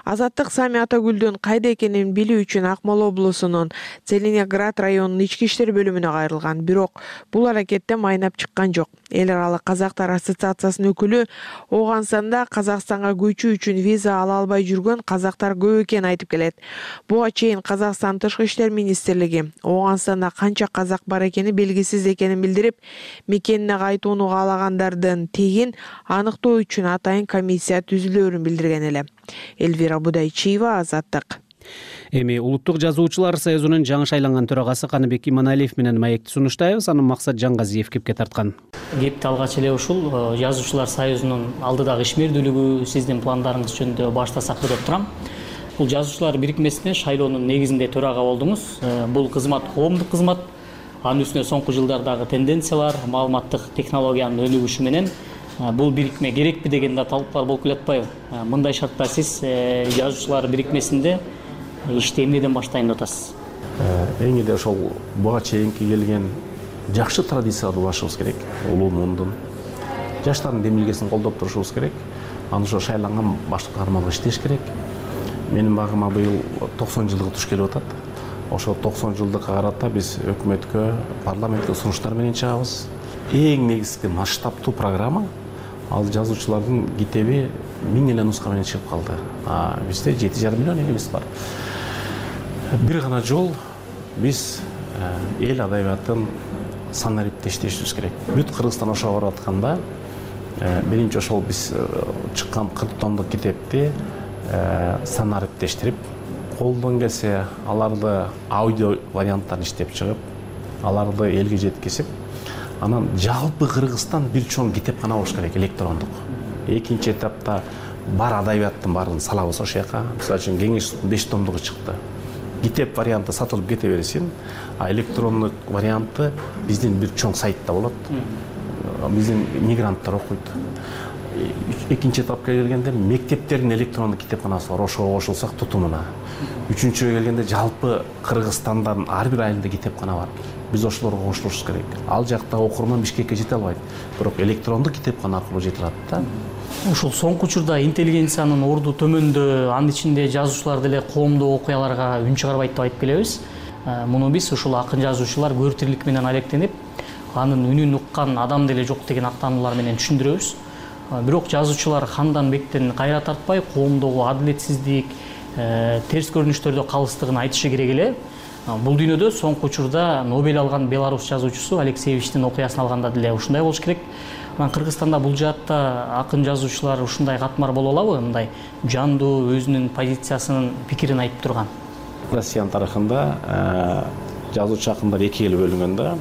Азаттык Сами Атагүлдүн кайда экенин билүү үчүн Акмола облусунун Целиноград районунун ички иштер бөлүмүнө кайрылган, бирок бул аракетте майнап чыккан жок. Эл аралык казактар ассоциациясынын өкүлү Ооганстанда Казакстанга көчүү үчүн виза ала албай жүргөн казактар көп экенин айтып келет. Буга чейин Казакстан Тышкы иштер министрлиги Ооганстанда канча казак бар экени белгисиз экенин билдирип, мекенине кайтууну каалагандардын тегин аныктоо үчүн атайын комиссия түзүлөөрүн билдирген эле. Элвира Будайчиева, Азаттык. Эми Улуттук жазуучулар союзунун жаңы шайланган төрагасы Каныбек Иманалиев менен маекти сунуштайбыз. Анын Максат Жангазиев кепке тарткан. Кепти алгач эле ушул жазуучулар союзунун алдыдагы ишмердүүлүгү, сиздин пландарыңыз жөнүндө баштасак деп турам. Бул жазуучулар бирикмесине шайлоонун негизинде төрага болдуңуз. Бул кызмат коомдук кызмат. Анын үстүнө соңку жылдардагы тенденциялар, маалыматтык технологиянын өнүгүшү менен бул бирикме керекпи деген да талаптар болуп келатпайбы? Мындай шартта сиз жазуучулар бирикмесинде ишти эмнеден баштайын деп атасыз? Эң эле ошол буга чейинки келген жакшы традицияны улашыбыз керек. Улуу мундун жаштардын демилгесин колдоп турушубуз керек. Аны ошо шайланган баштык кармалга иштеш керек. Менин багыма быйыл 90 жылдыгы туш келип атат. Ошо 90 жылдыкка карата биз өкмөткө, парламентке сунуштар менен чыгабыз. Эң негизги масштабтуу программа ал жазуучулардын китеби 1000 эле нуска менен чыгып калды. Бизде 7,5 миллион элебиз бар. Бир гана жол биз эл адабиятын санариптештешибиз керек. Бүт Кыргызстан ошого барып атканда биринчи ошол биз чыккан 40 томдук китепти санариптештирип, колдон келсе аларды аудио варианттарын иштеп чыгып, аларды элге жеткизип, анан жалпы Кыргызстан бир чоң китепкана болуш керек, электрондук. Экинчи этапта бар адабияттын баарын салабыз ошол жака. Мисалы үчүн Кеңеш 5 томдугу чыкты. Китеп варианты сатылып кете берсин, а электрондук варианты биздин бир чоң сайтта болот. Биздин мигранттар окуйт. Экинчи этапка келгенде мектептердин электрондук китепканасы бар, ошого кошулсак тутумуна. Үчүнчүгө келгенде жалпы Кыргызстандан ар бир айылда китепкана бар. Биз ошолорго кошулушубуз керек. Ал жакта окурман Бишкекке жете албайт, бирок электрондук китепкана аркылуу жете алат да. Ушул соңку учурда интеллигенциянын орду төмөндө, анын ичинде жазуучулар деле коомдук окуяларга үн чыгарбайт деп айтып келебиз. Муну биз ушул акын жазуучулар көөртирлик менен алектенип, анын үнүн уккан адам деле жок деген актануулар менен түшүндүрөбүз. Бирок жазуучулар хандан бектен кайра тартпай, коомдогу адилетсиздик, терс көрүнүштөрдө калыстыгын айтышы керек эле. Бул дүйнөдө соңку учурда Нобель алган белорус жазуучусу Алексеевичтин окуясын алганда деле ушундай болуш керек. Кыргызстанда бул жаатта акын жазуучулар ушундай катмар боло алабы? Мындай жандуу өзүнүн позициясынын пикирин айтып турган. Россиянын тарыхында жазуучу акындар экиге бөлүнгөн да.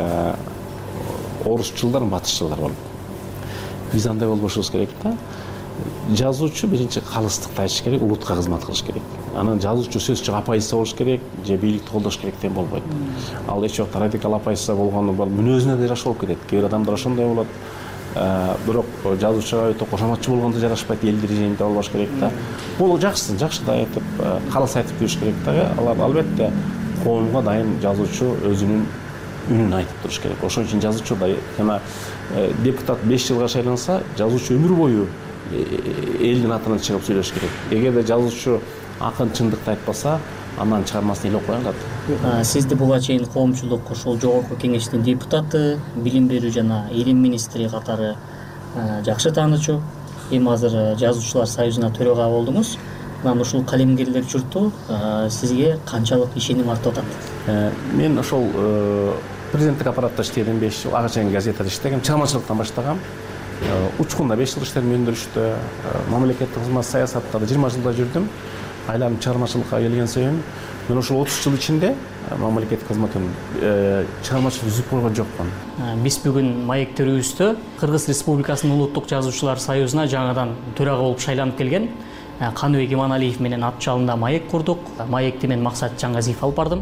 Орусчулдар, батышчылар болуп. Биз андай болбошубуз керек да. Жазуучу биринчи калыстыкты айтыш керек, улутка кызмат кылыш керек. Анан жазуучу сөзчү оппозиция болуш керек, же бийликти колдош керек деген болбойт. Ал эч убакта радикал оппозиция болгону бар, мүнөзүнө да жашап кетет. Кээ бир адамдар ошондой болот. Бирок жазуучуга өтө кошоматчы болгондо жарашпайт, эл дирижениде болбош керек да. Бул жакшы да айтып, калыс айтып жүрүш керек да. Алар албетте коомго дайым жазуучу өзүнүн үнүн айтып туруш керек. Ошон үчүн жазуучу да жана депутат 5 жылга шайланса, жазуучу өмүр бою элдин атынан чыгып сүйлөш керек. Эгерде жазуучу акын чындыкты айтпаса, андан чыгармасын эл окуй алат. Сизди буга чейин коомчулук ошол жогорку кеңештин депутаты, билим берүү жана илим министри катары жакшы таанычу. Эми азыр жазуучулар союзуна төрага болдуңуз. Анан ушул калемгерлер журту сизге канчалык ишеним артып атат? Мен ошол президенттик аппаратта иштедим 5 жыл, ага чейин газетада иштегем, чыгармачылыктан баштагам. Учкунда 5 жыл иштедим, өндүрүштө, мамлекеттик кызмат саясатта 20 жылда жүрдүм. Айланып чыгармачылыкка келген сөйүн. Мен ошол 30 жыл ичинде мамлекеттик кызматтын чыгармачылык үзүп койгон жокмун. Биз бүгүн маектерибизде Кыргыз Республикасынын Улуттук жазуучулар союзуна жаңадан төрага болуп шайланып келген Каныбек Иманалиев менен ат жалында маек курдук. Маекти мен Максат Жангазиев алып бардым.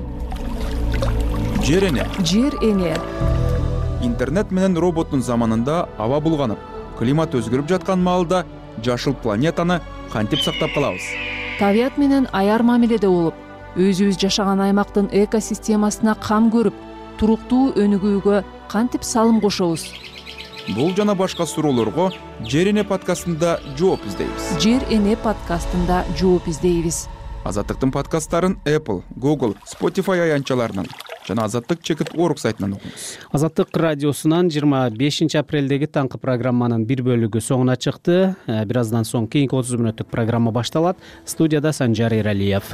Жер эне. Жер эне. Интернет менен роботтун заманында аба булганып, климат өзгөрүп жаткан маалда жашыл планетаны кантип сактап калабыз? Табият менен аяр мамиледе болуп, өзүбүз жашаган аймактын экосистемасына кам көрүп, туруктуу өнүгүүгө кантип салым кошобуз? бул жана башка суроолорго Жер эне подкастында жооп издейбиз. Жер эне подкастында жооп издейбиз. Азаттыктын подкасттарын Apple, Google, Spotify аянтчаларынан жана azattik.org сайтынан окуңуз. Азаттык радиосунан 25 апрелдеги таңкы программанын бир бөлүгү соңуна чыкты. Бир аздан соң кийинки 30 мүнөттүк программа башталат. Студияда Санжар Эралиев.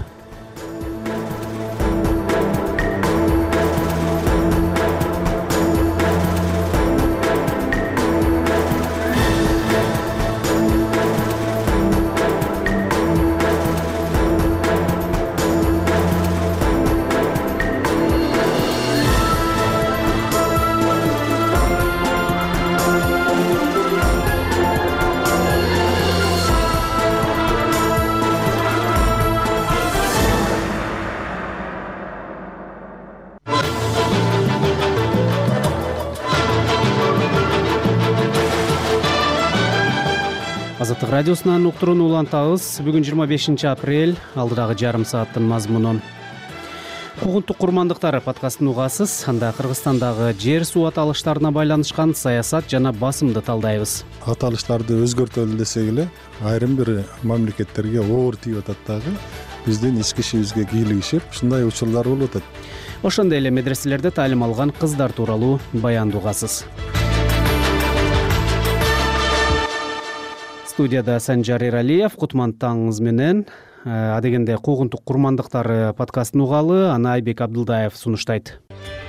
Азаттык радиосунан уктурууну улантабыз. Бүгүн 25 апрель, алдыдагы жарым сааттын мазмунун. Куугунтук курмандыктары подкастын угасыз. Анда Кыргызстандагы жер суу аталыштарына байланышкан саясат жана басымды талдайбыз. Аталыштарды өзгөртөлү десек эле, айрым бир мамлекеттерге оор тийип атат дагы. Биздин ички ишибизге кийлигишип, ушундай учурлар болуп атат. Ошондой эле медреселерде таалим алган кыздар тууралуу баянды угасыз. Студияда Санжар Эралиев, кутман таңыңыз менен. Адегенде куугунтук курмандыктары подкастын угалы, аны Айбек Абдылдаев сунуштайт.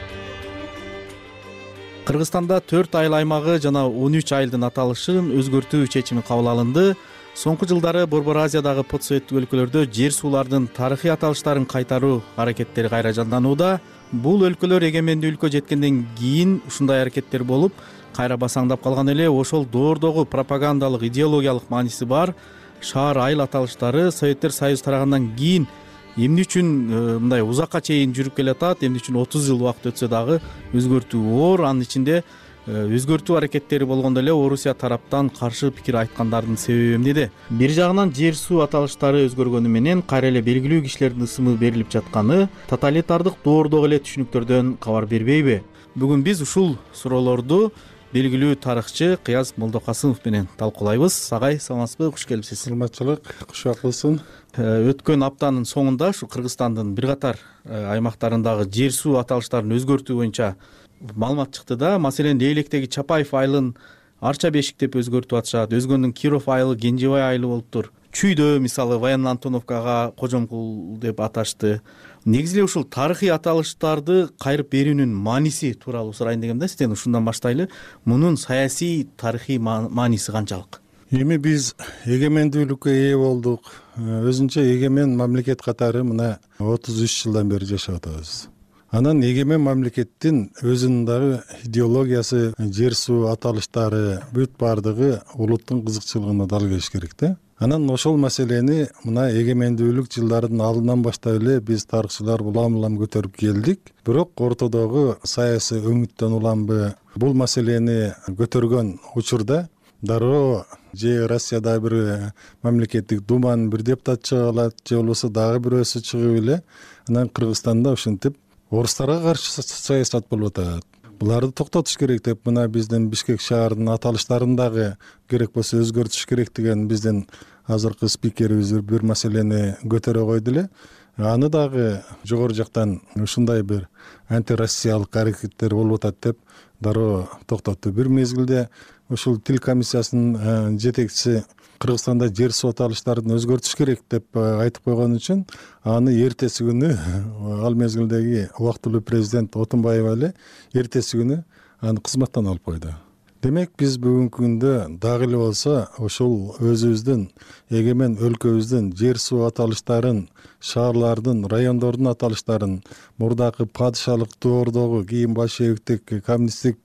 Кыргызстанда 4 айыл аймагы жана 13 айылдын аталышын өзгөртүү чечими кабыл алынды. Соңку жылдары Борбор Азиядагы подсоветтик өлкөлөрдө жер суулардын тарыхый аталыштарын кайтаруу аракеттери кайра жанданууда. Бул өлкөлөр эгемендүү өлкө жеткенден кийин ушундай аракеттер болуп, кайра басаңдап калган эле. Ошол доордогу пропагандалык, идеологиялык мааниси бар шаар айыл аталыштары Советтер Союзу тарагандан кийин эмне үчүн мындай узакка чейин жүрүп келатат, эмне үчүн 30 жыл убакыт өтсө дагы өзгөртүү оор. Анын ичинде өзгөртүү аракеттери болгондо эле Орусия тараптан каршы пикир айткандардын себеби эмнеде? Бир жагынан жер суу аталыштары өзгөргөнү менен кайра эле белгилүү кишилердин ысымы берилип жатканы тоталитардык доордогу эле түшүнүктөрдөн кабар бербейби? Бүгүн биз ушул суроолорду белгилүү тарыхчы Кыяз Молдокасымов менен талкуулайбыз. Агай, саламатсызбы? Куш келипсиз. Саламатчылык, кушак болсун. Өткөн аптанын соңунда ушу Кыргызстандын бир катар аймактарындагы жер суу аталыштарын өзгөртүү боюнча маалымат чыкты да. Маселен, Лейлектеги Чапаев айылын Арча Бешик деп өзгөртүп атышат. Өзгөндүн Киров айылы Кенжебай айылы болуптур. Чүйдө мисалы Военно Антоновкага Кожомкул деп аташты. Негизи эле ушул тарыхый аталыштарды кайрып берүүнүн мааниси тууралуу сурайын дегем да. Сизден ушундан баштайлы. Мунун саясий тарыхый мааниси канчалык? Эми биз эгемендүүлүккө ээ болдук. Өзүнчө эгемен мамлекет катары мына 33 жылдан бери жашап атабыз. Анан эгемен мамлекеттин өзүнүн дагы идеологиясы, жер суу аталыштары бүт бардыгы улуттун кызыкчылыгына дал келиш керек да. Анан ошол маселени мына эгемендүүлүк жылдарынын алдынан баштап эле биз тарыхчылар улам көтөрүп келдик. Бирок ортодогу саясий өңүттөн уламбы бул маселени көтөргөн учурда дароо же Россияда бир мамлекеттик думанын бир депутаты чыга алат, же болбосо дагы бирөөсү чыгып эле анан Кыргызстанда ушинтип орустарга каршы саясат болуп атат. Буларды токтотуш керек деп мына биздин Бишкек шаарынын аталыштарын дагы керек болсо өзгөртүш керек деген биздин азыркы спикерибиз бир маселени көтөрө койду эле. Аны дагы жогору жактан ушундай бир антироссиялык аракеттер болуп атат деп дароо токтотту. Бир мезгилде ушул тил комиссиясынын жетекчиси Кыргызстанда жер суу аталыштарын өзгөртүш керек деп айтып койгон үчүн аны эртеси күнү ал мезгилдеги убактылуу президент Отунбаева эле эртеси күнү аны кызматтан алып койду. Демек биз бүгүнкү күндө дагы эле болсо ошол өзүбүздүн эгемен өлкөбүздүн жер суу аталыштарын, шаарлардын, райондордун аталыштарын мурдакы падышалык доордогу, кийин большевиктик, коммунисттик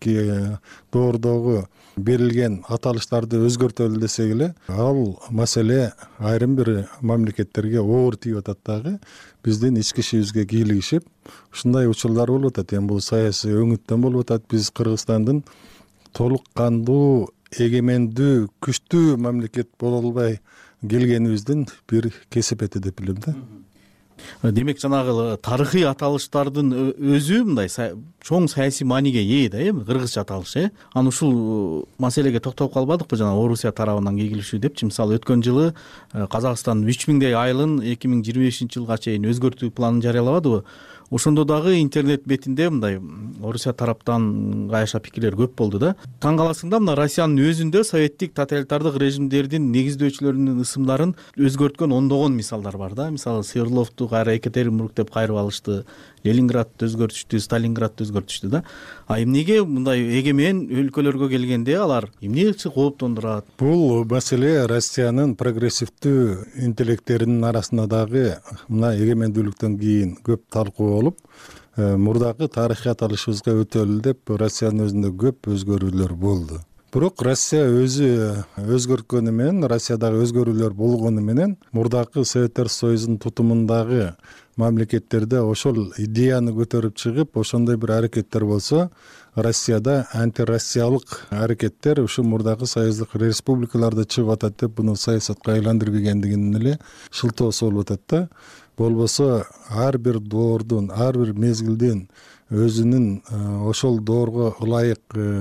доордогу берилген аталыштарды өзгөртөлү десек эле, ал маселе айрым бир мамлекеттерге оор тийип атат дагы. Биздин ички ишибизге кийлигишип, ушундай учурлар болуп атат. Эми бул саясий өңүттөн болуп атат. Биз Кыргызстандын толук кандуу, эгемендүү, күчтүү мамлекет боло албай келгенибиздин бир кесепети деп билем да. демек жанагы тарыхый аталыштардын өзү мындай чоң саясий мааниге ээ да, эми кыргызча аталыш, анан ушул маселеге токтолуп калбадыкпы, жана Орусия тарабынан кегилишүү депчи. Мисалы өткөн жылы Казакстан 3000 айылын 2025 жылга чейин өзгөртүү планын жарыялабадыбы? Ошондо дагы интернет бетинде мындай Орусия тараптан кайша пикирлер көп болду да. Таң каласың да, мына Россиянын өзүндө советтик тоталитардык режимдердин негиздөөчүлөрүнүн ысымдарын өзгөрткөн ондогон мисалдар бар да. Мисалы Свердловду кайра Екатеринбург деп кайрып алышты, Ленинградты өзгөртүштү, Сталинградты өзгөртүштү да. А эмнеге мындай эгемен өлкөлөргө келгенде алар эмне кооптондурат? Бул маселе Россиянын прогрессивдүү интеллекттеринин арасында дагы мына эгемендүүлүктөн кийин көп талкуу болуп, мурдагы тарыхый аталышыбызга өтөлү деп Россиянын өзүндө көп өзгөрүүлөр болду. Бирок Россия өзү өзгөрткөнү менен, Россиядагы өзгөрүүлөр болгону менен мурдагы Советтер Союзунун тутумундагы мамлекеттерде ошол идеяны көтөрүп чыгып, ошондой бир аракеттер болсо, Россияда антироссиялык аракеттер ушу мурдагы союздук республикаларда чыгып атат деп, буну саясатка айландырбегендигинин эле шылтоосу болуп атат да. Болбосо ар бир доордун, ар бир мезгилдин өзүнүн ошол доорго ылайык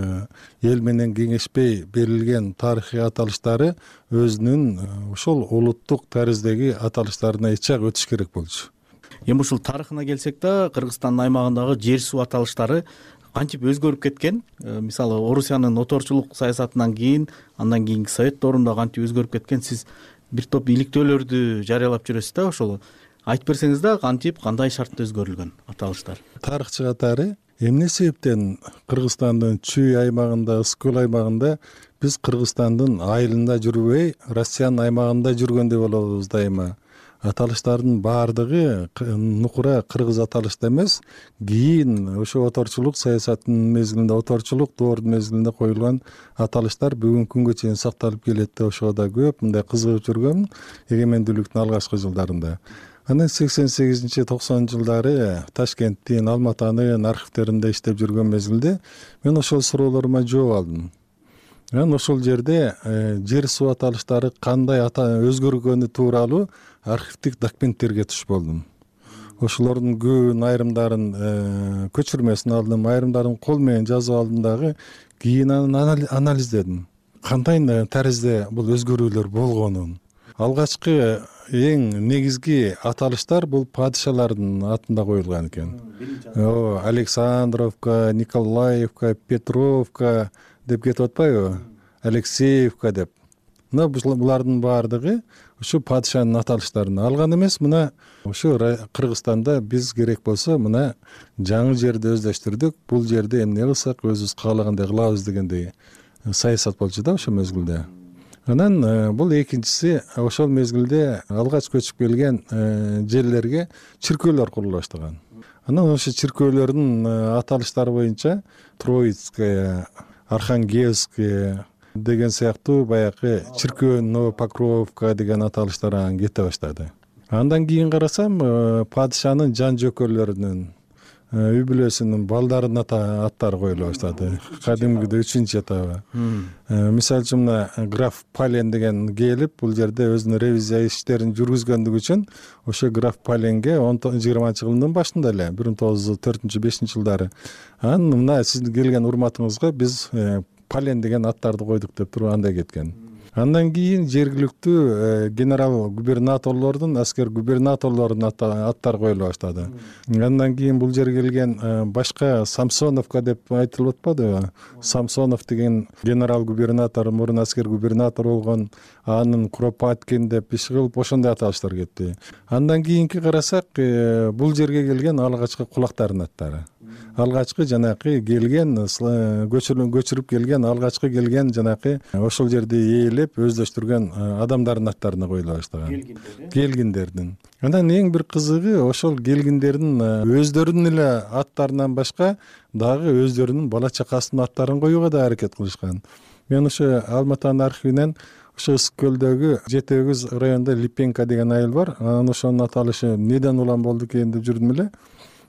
эл менен кеңешпей берилген тарыхый аталыштары өзүнүн ошол улуттук тариздеги аталыштарына ичак өтүш керек болчу. Эми ушул тарыхына келсек да, Кыргызстандын аймагындагы жер суу аталыштары кантип өзгөрүп кеткен? Мисалы Орусиянын оторчулук саясатынан кийин, андан кийинки Совет доорунда кантип өзгөрүп кеткен? Сиз бир топ иликтөөлөрдү жарыялап жүрөсүз да, ошол айтып берсеңиз да, кантип, кандай шартта өзгөрүлгөн аталыштар? Тарыхчы катары эмне себептен Кыргызстандын Чүй аймагында, Ысыкөл аймагында биз Кыргызстандын айылында жүрбөй, Россиянын аймагында жүргөндөй болобуз дайыма? Аталыштардын баардыгы нукура кыргыз аталышта эмес, кийин ошо оторчулук саясатынын мезгилинде, оторчулук доордун мезгилинде коюлган аталыштар бүгүнкү күнгө чейин сакталып келет да. Ошого да көп мындай кызыгып жүргөм эгемендүүлүктүн алгачкы жылдарында. Анан 88-90 жылдары Ташкенттин, Алматанын архивтеринде иштеп жүргөн мезгилде мен ошол суроолорума жооп алдым. Анан ошол жерде жер суу аталыштары кандай өзгөргөнү тууралуу архивдик документтерге туш болдум. Ошолордун көбүн айрымдарын көчүрмөсүн алдым, айрымдарын кол менен жазып алдым дагы, кийин анан анализдедим. Кандай таризде бул өзгөрүүлөр болгонун. Алгачкы эң негизги аталыштар бул падышалардын атында коюлган экен. Александровка, Николаевка, Петровка деп кетип атпайбы? Алексеевка деп. Мына булардын баардыгы ушу падышанын аталыштарын алган эмес. Мына ушу Кыргызстанда биз керек болсо мына жаңы жерди өздөштүрдүк. Бул жерде эмне кылсак өзүбүз каалагандай кылабыз дегендей саясат болчу да ошол мезгилде. Анан бул экинчиси, ошол мезгилде алгач көчүп келген жерлерге чиркөөлөр курула баштаган. Анан ошо чиркөөлөрдүн аталыштары боюнча Троицкая, Архангельская деген сыяктуу баягы чиркөө, Новопокровка деген аталыштар анан кете баштады. Андан кийин карасам, падышанын жан жөкөлөрүнүн, үй бүлөсүнүн балдарынын аттары коюла баштады. Кадимгидей 3-чү этабы. Мисалы үчүн граф Пален деген келип, бул жерде өзүнүн ревизия иштерин жүргүзгөндүгү үчүн ошо граф Паленге 20-жылдын башында эле 1904-5 жылдары анан мына сиздин келген урматыңызга биз Пален деген аттарды койдук деп туруп андай кеткен. Андан кийин жергиликтүү генерал губернаторлордун, аскер губернаторлордун аттары коюла баштады. Андан кийин бул жерге келген башка Самсоновка деп айтылып атпадыбы? Самсонов деген генерал губернатор, мурун аскер губернатор болгон, анын Куропаткин деп иш кылып ошондой аталыштар кетти. Андан кийинки карасак, бул жерге келген алгачкы кулактардын аттары. Алгачкы жанакы келген, көчүрүп келген, алгачкы келген жанакы ошол жерде ээлеп өздөштүргөн адамдардын аттарына коюла баштаган. Келгиндердин. Андан эң бир кызыгы, ошол келгиндердин өздөрүнүн эле аттарынан башка дагы өздөрүнүн бала чакасынын аттарын коюуга да аракет кылышкан. Мен ошо Алматанын архивинен ошо Ысыкөлдөгү 7-8 районунда Липенко деген айыл бар. Анан ошонун аталышы неден улам болду экен деп жүрдүм эле.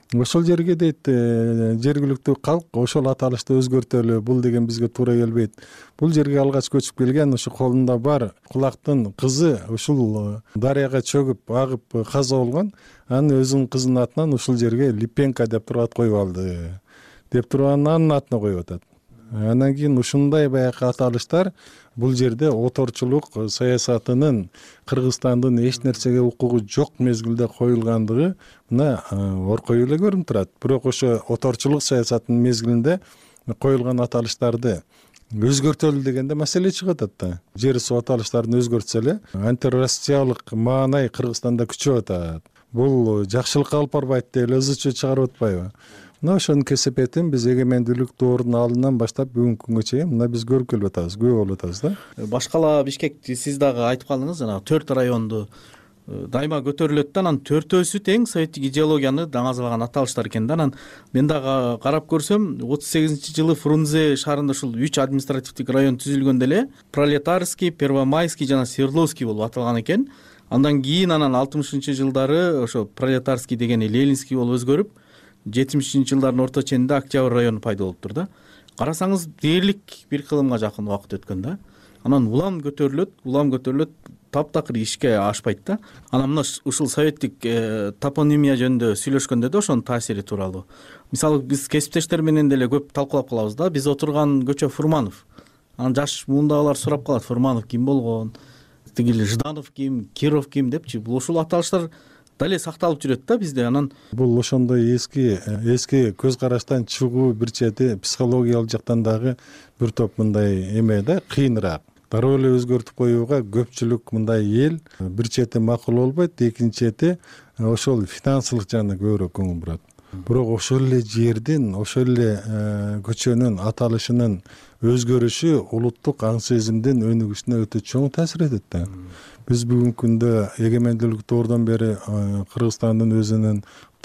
ошол жерге дейт жергиликтүү калк ошол аталышты өзгөртөлү, бул деген бизге туура келбейт. Бул жерге алгач көчүп келген ушу колунда бар кулактын кызы ушул дарыяга чөгүп агып каза болгон. Анын өзүнүн кызынын атынан ушул жерге Липенко деп туруп ат коюп алды деп туруп анын атына коюп атат. Анан кийин ушундай баягы аталыштар бул жерде оторчулук саясатынын Кыргызстандын эч нерсеге укугу жок мезгилде коюлгандыгы мына оркой эле көрүнүп турат. Бирок ошо оторчулук саясатынын мезгилинде коюлган аталыштарды өзгөртөлү дегенде маселе чыгып атат да. Жер суу аталыштарын өзгөртсө эле антироссиялык маанай Кыргызстанда күчөп атат. Бул жакшылыкка алып барбайт деп эле ызы чуу чыгарып атпайбы? Мына ошонун кесепетин биз эгемендүүлүк доорунун алдынан баштап бүгүнкү күнгө чейин мына биз көрүп келип атабыз, күбө болуп атабыз да. Башкала Бишкек, сиз дагы айтып калдыңыз, жана 4 районду дайыма көтөрүлөт да, анан 4-өсү тең советтик идеологияны даңазалаган аталыштар экен да. Анан мен дагы карап көрсөм 38-жылы Фрунзе шаарында ушул 3 административдик район түзүлгөндө эле Пролетарский, Первомайский жана Свердловский болуп аталган экен. Андан кийин 60-жылдары ошо Пролетарский дегени Ленинский болуп өзгөрүп, 70-жылдардын орто ченинде Октябрь району пайда болуптур да. Карасаңыз дээрлик бир кылымга жакын убакыт өткөн да. Анан улам көтөрүлөт, таптакыр ишке ашпайт да. Анан мына ушул советтик топонимия жөнүндө сүйлөшкөндө да ошонун таасири тууралуу. Мисалы биз кесиптештер менен деле көп талкуулап калабыз да. Биз отурган көчө Фурманов. Анан жаш муундагылар сурап калат, Фурманов ким болгон, тигил Жданов ким, Киров ким депчи. Бул ушул аталыштар дале сакталып жүрөт да бизде. Анан бул ошондой эски көз караштан чыгуу бир чети психологиялык жактан дагы бир топ мындай эме да, кыйыныраак. Дароо эле өзгөртүп коюуга көпчүлүк мындай эл бир чети макул болбойт, экинчи чети ошол финансылык жагына көбүрөөк көңүл бурат. Бирок ошол эле жердин, ошол эле көчөнүн аталышынын өзгөрүшү улуттук аң сезимдин өнүгүшүнө өтө чоң таасир этет да. Биз бүгүнкү күндө эгемендүүлүк доордон бери Кыргызстандын өзүнүн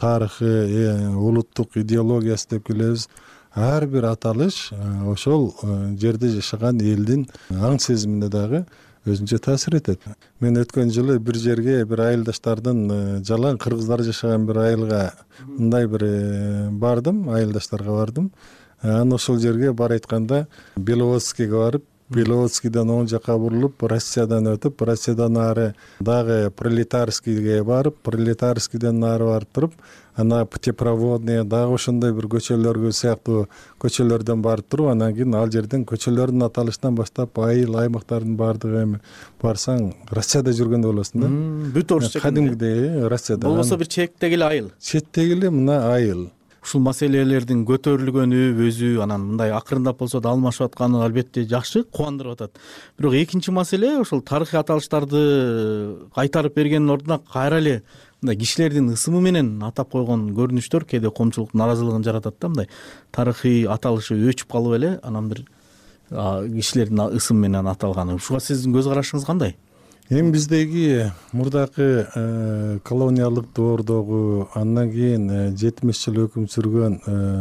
тарыхы, улуттук идеологиясы деп келебиз. Ар бир аталыш ошол жерде жашаган элдин аң сезимине дагы өзүнчө таасир этет. Мен өткөн жылы бир жерге бир айылдаштардын, жалаң кыргыздар жашаган бир айылга мындай бир бардым, айылдаштарга бардым. Анан ошол жерге бар айтканда Беловодскийге барып, Беловодскийден оң жака бурулуп, Россиядан өтүп, Россиядан ары дагы Пролетарскийге барып, Пролетарскийден ары барып туруп, ана Путепроводный дагы ошондой бир көчөлөргө сыяктуу көчөлөрдөн барып туруп, анан кийин ал жерден көчөлөрдүн аталышынан баштап айыл аймактардын баардыгы эми барсаң Россияда жүргөндөй болосуң да. Бүт орусча кадимгидей Россияда. Болбосо бир четтеги эле айыл. Четтеги эле мына айыл. Ушул маселелердин көтөрүлгөнү өзү анан мындай акырындап болсо да алмашып атканы албетте жакшы, кубандырып атат. Бирок экинчи маселе ошол тарыхый аталыштарды кайтарып бергендин ордуна кайра эле мындай кишилердин ысымы менен атап койгон көрүнүштөр кээде коомчулуктун наразылыгын жаратат да. Мындай тарыхый аталышы өчүп калып эле анан бир кишилердин ысымы менен аталганы. Ушуга сиздин көз карашыңыз кандай? Эми биздеги мурдакы колониялык доордогу, андан кийин 70 жыл өкүм сүргөн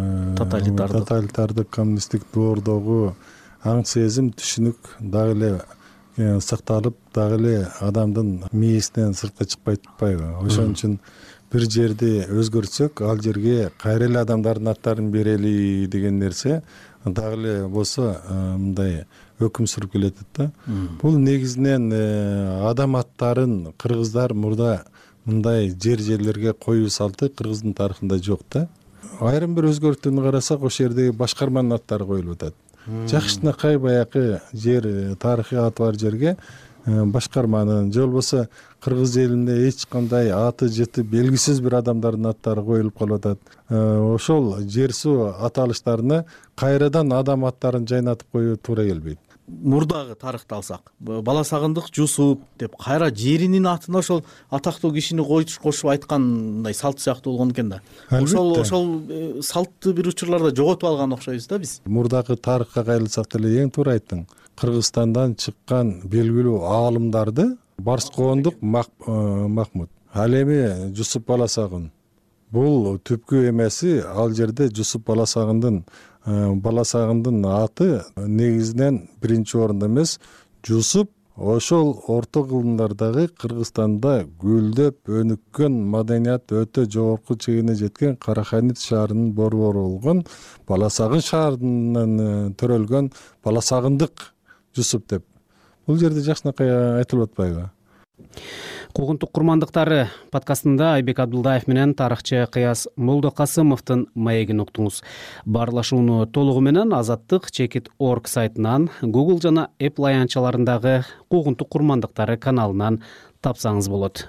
тоталитардык коммунисттик доордогу аң сезим, түшүнүк дагы эле сакталып, дагы эле адамдын мээсинен сыртка чыкпай турбайбы? Ошон үчүн бир жерди өзгөртсөк, ал жерге кайра эле адамдардын аттарын берели деген нерсе дагы эле болсо мындай өкүм сүрүп келатат да. Бул негизинен адам аттарын кыргыздар мурда мындай жерлерге коюу салты кыргыздын тарыхында жок да. Айрым бир өзгөртүүнү карасак, ошол жердеги башкарманын аттары коюлуп атат. Жакшынакай баягы жер, тарыхый аты бар жерге башкарманын, же болбосо кыргыз элинде эч кандай аты жыты белгисиз бир адамдардын аттары коюлуп калып атат. Ошол жер суу аталыштарына кайрадан адам аттарын жайнатып коюу туура келбейт. Мурдагы тарыхты алсак, Бала Сагындык Жусуп деп кайра жеринин атына ошол атактуу кишини кошуп айткан мындай салт сыяктуу болгон экен да. Ошол салтты бир учурларда жоготуп алган окшойбуз да биз. Мурдагы тарыхка кайрылсак деле эң туура айттың. Кыргызстандан чыккан белгилүү аалымдарды Барскоондук Махмут, ал эми Жусуп Баласагын. Бул түпкү эмеси, ал жерде Жусуп Баласагындын аты негизинен биринчи орунда эмес, Жусуп ошол орто кылымдардагы Кыргызстанда гүлдөп өнүккөн маданияты өтө жогорку чегине жеткен Караханит шаарынын борбору болгон Баласагын шаарынан төрөлгөн Баласагындык Жусуп деп. Бул жерде жакшынакай айтылып атпайбы? Куугунтук курмандыктары подкастында Айбек Абдулдаев менен тарыхчы Кыяз Молдокасымовдун маегин уктуңуз. Баарлашууну толугу менен Азаттык.org сайтынан, Google жана Apple аянтчаларындагы Куугунтук курмандыктары каналынан тапсаңыз болот.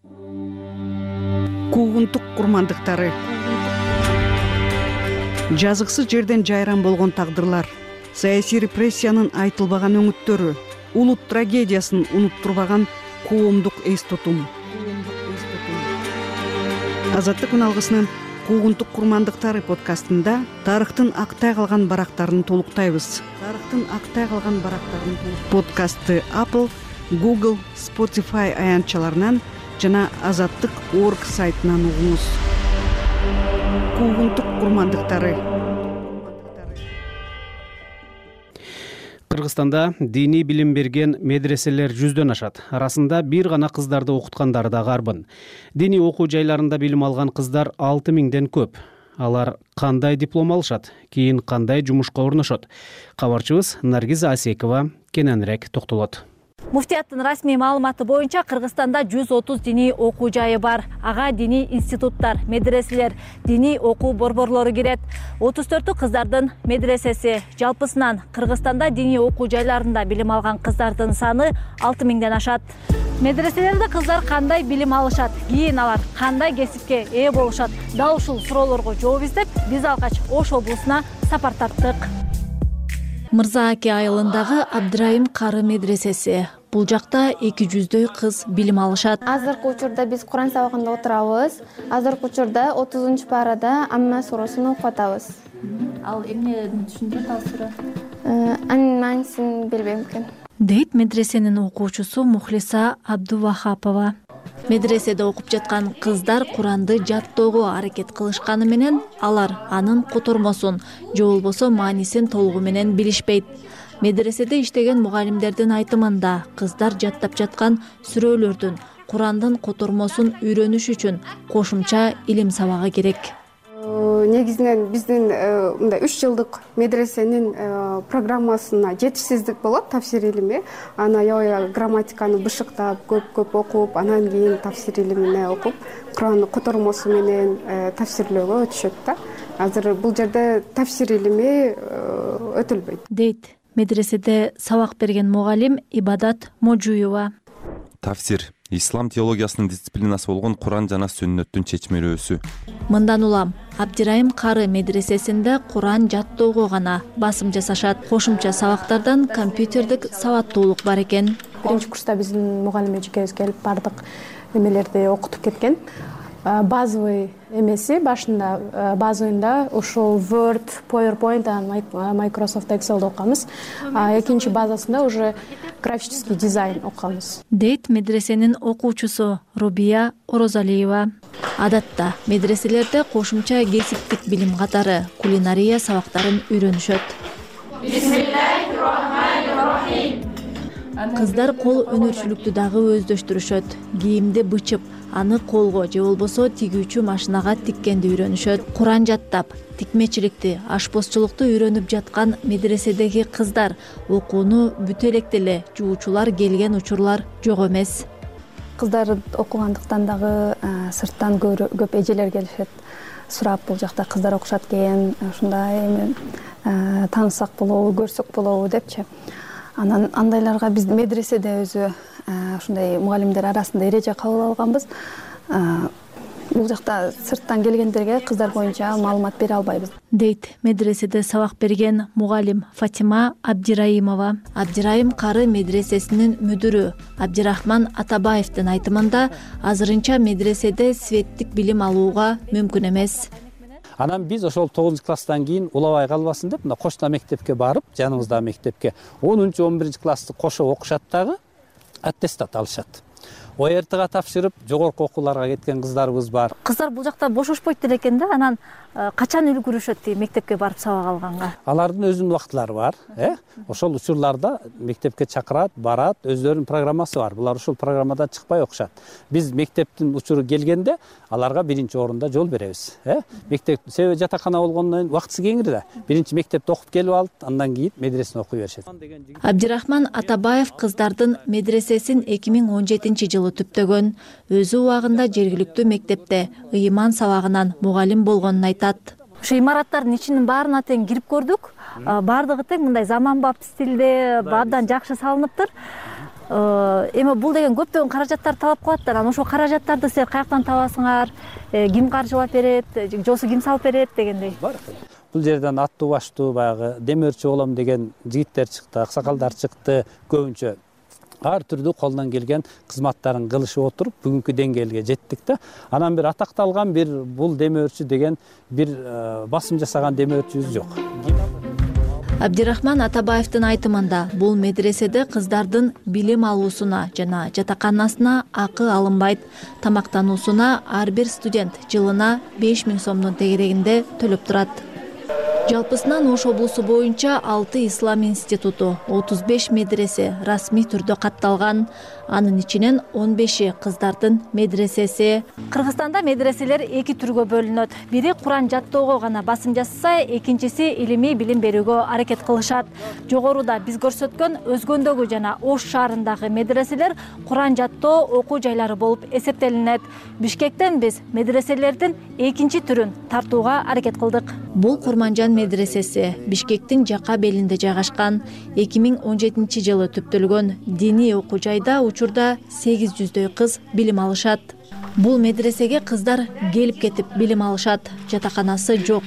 Куугунтук курмандыктары. Жазыксыз жерден жайран болгон тагдырлар, саясий репрессиянын айтылбаган өңүттөрү, улут трагедиясын унуттурбаган коомдук эс тутум. Азаттык үналгысынын Куугунтук курмандыктары подкастында тарыхтын актай калган барактарын толуктайбыз. Подкастты Apple, Google, Spotify аянтчаларынан жана Азаттык.org сайтынан угуңуз. Куугунтук курмандыктары. Кыргызстанда диний билим берген медреселер 100дөн ашат. Арасында бир гана кыздарды окуткандар да карбын. Диний окуу жайларында билим алган кыздар 6000ден көп. Алар кандай диплом алышат? Кийин кандай жумушка орношот? Кабарчыбыз Наргиз Асекова кененирээк токтолот. Муфтияттын расмий маалыматы боюнча Кыргызстанда 130 диний окуу жайы бар. Ага диний институттар, медреселер, диний окуу борборлору кирет. 34 кыздардын медресеси. Жалпысынан Кыргызстанда диний окуу жайларында билим алган кыздардын саны 6000ден ашат. Медреселерде кыздар кандай билим алышат? Кийин алар кандай кесипке ээ болушат? Дал ушул суроолорго жооп издеп, биз алгач Ош облусуна сапар тарттык. Мырзааке айылындагы Абдырайым Кары медресеси. Бул жакта 200дөй кыз билим алышат. Азыркы учурда биз Куран сабагында отурабыз. Азыркы учурда 30-парада Амма сурасын окуп атабыз. Ал эмнени түшүндүрөт ал сура? Анын маанисин билбейм экен. Дейт медресенин окуучусу Мухлиса Абдувахапова. Медреседе окуп жаткан кыздар Куранды жаттоого аракет кылышканы менен алар анын котормосун же болбосо маанисин толугу менен билишпейт. Медреседе иштеген мугалимдердин айтымында кыздар жаттап жаткан сүрөлөрдүн, Курандын котормосун үйрөнүш үчүн кошумча илим сабагы керек. Негизинен биздин мындай 3 жылдык медресенин программасына жетишсиздик болот, тафсир илими. Аны аябай грамматиканы бышыктап, көп окуп, анан кийин тафсир илимине окуп, Куранды котормосу менен тафсирлөөгө өтүшөт да. Азыр бул жерде тафсир илими өтүлбөйт. Дейт медреседе сабак берген мугалим Ибадат Можуева. Тафсир ислам теологиясынын дисциплинасы болгон Куран жана Сүннөттүн чечмелөөсү. Мындан улам Абдырайым Кары медресесинде Куран жаттоого гана басым жасашат. Кошумча сабактардан компьютердик сабаттуулук бар экен. Биринчи курста биздин мугалим эжекебиз келип бардык эмелерди окутуп кеткен. Базовый эмеси башында базовыйда ошол Word, PowerPoint, Microsoft Excel'ди окумуз. Экинчи базасында уже графический дизайн окумуз. Дейт медресенин окуучусу Рубия Орозалиева. Адатта медреселерде кошумча кесиптик билим катары кулинария сабактарын үйрөнүшөт. Кыздар кол өнөрчүлүктү дагы өздөштүрүшөт. Кийимди бычып, аны колго же болбосо тигүүчү машинага тиккенди үйрөнүшөт. Куран жаттап, тикмечиликти, ашпозчулукту үйрөнүп жаткан медреседеги кыздар окууну бүтө электе эле жуучулар келген учурлар жок эмес. Кыздар окугандыктан дагы сырттан көп эжелер келишет. Сурап бул жакта кыздар окушат экен, ушундай таанысак болобу, көрсөк болобу депчи. Анан андайларга биз медреседе өзү ушундай мугалимдер арасында эреже кабыл алганбыз. Бул жакта сырттан келгендерге кыздар боюнча маалымат бере албайбыз. Дейт медреседе сабак берген мугалим Фатима Абдираимова. Абдираим Кары медресесинин мүдүрү Абдирахман Атабаевдин айтымында азырынча медреседе светтик билим алууга мүмкүн эмес. Анан биз ошол 9-класстан кийин улабай калбасын деп, мына кошуна мектепке барып, жаныбыздагы мектепке 10-11 классты кошо окушат дагы аттестат алышат. ОРТга тапшырып, жогорку окууларга кеткен кыздарыбыз бар. Кыздар бул жакта бошошпойт экен да, анан качан үлгүрүшөт тиги мектепке барып сабак алганга? Алардын өзүнүн убактылары бар, ошол учурларда мектепке чакырат, барат, өздөрүнүн программасы бар. Булар ушул программадан чыкпай окушат. Биз мектептин учуру келгенде аларга биринчи орунда жол беребиз. Мектеп себеби жатакана болгондон кийин убактысы кеңири да. Биринчи мектепте окуп келип алып, андан кийин медресени окуй беришет. Абдирахман Атабаев кыздардын медресесин 2017-жылы түптөгөн. Өзү убагында жергиликтүү мектепте ыйман сабагынан мугалим болгонун айтат. Ошо имараттардын ичинин баарына тең кирип көрдүк. Бардыгы тең мындай заманбап стилде, абдан жакшы салыныптыр. Эми бул деген көптөгөн каражаттар талап кылат да, анан ошол каражаттарды силер каяктан табасыңар? Ким каржылап берет, жосу ким салып берет дегендей. Бул жерден аттуу баштуу баягы демөөрчү болом деген жигиттер чыкты, аксакалдар чыкты. Көбүнчө ар түрдүү колдон келген кызматтарын кылышып отуруп бүгүнкү деңгээлге жеттик да. Анан бир атакталган бир бул демөөрчү деген бир басым жасаган демөөрчүбүз жок. Абдирахман Атабаевдин айтымында бул медреседе кыздардын билим алуусуна жана жатаканасына акы алынбайт. Тамактануусуна ар бир студент жылына 5000 сомдун тегерегинде төлөп турат. Жалпысынан Ош облусу боюнча 6 ислам институту, 35 медресе расмий түрдө катталган. Анын ичинен 15 кыздардын медресеси. Кыргызстанда медреселер эки түргө бөлүнөт. Бири Куран жаттоого гана басым жасса, экинчиси илимий билим берүүгө аракет кылышат. Жогоруда биз көрсөткөн Өзгөндөгү жана Ош шаарындагы медреселер Куран жаттоо окуу жайлары болуп эсептелинет. Бишкектен биз медреселердин экинчи түрүн тартууга аракет кылдык. Бул Курманжан медресеси Бишкектин жака белинде жайгашкан. 2017-жылы түптөлгөн диний окуу жайда учурда 800дөй кыз билим алышат. Бул медресеге кыздар келип кетип билим алышат. Жатаканасы жок.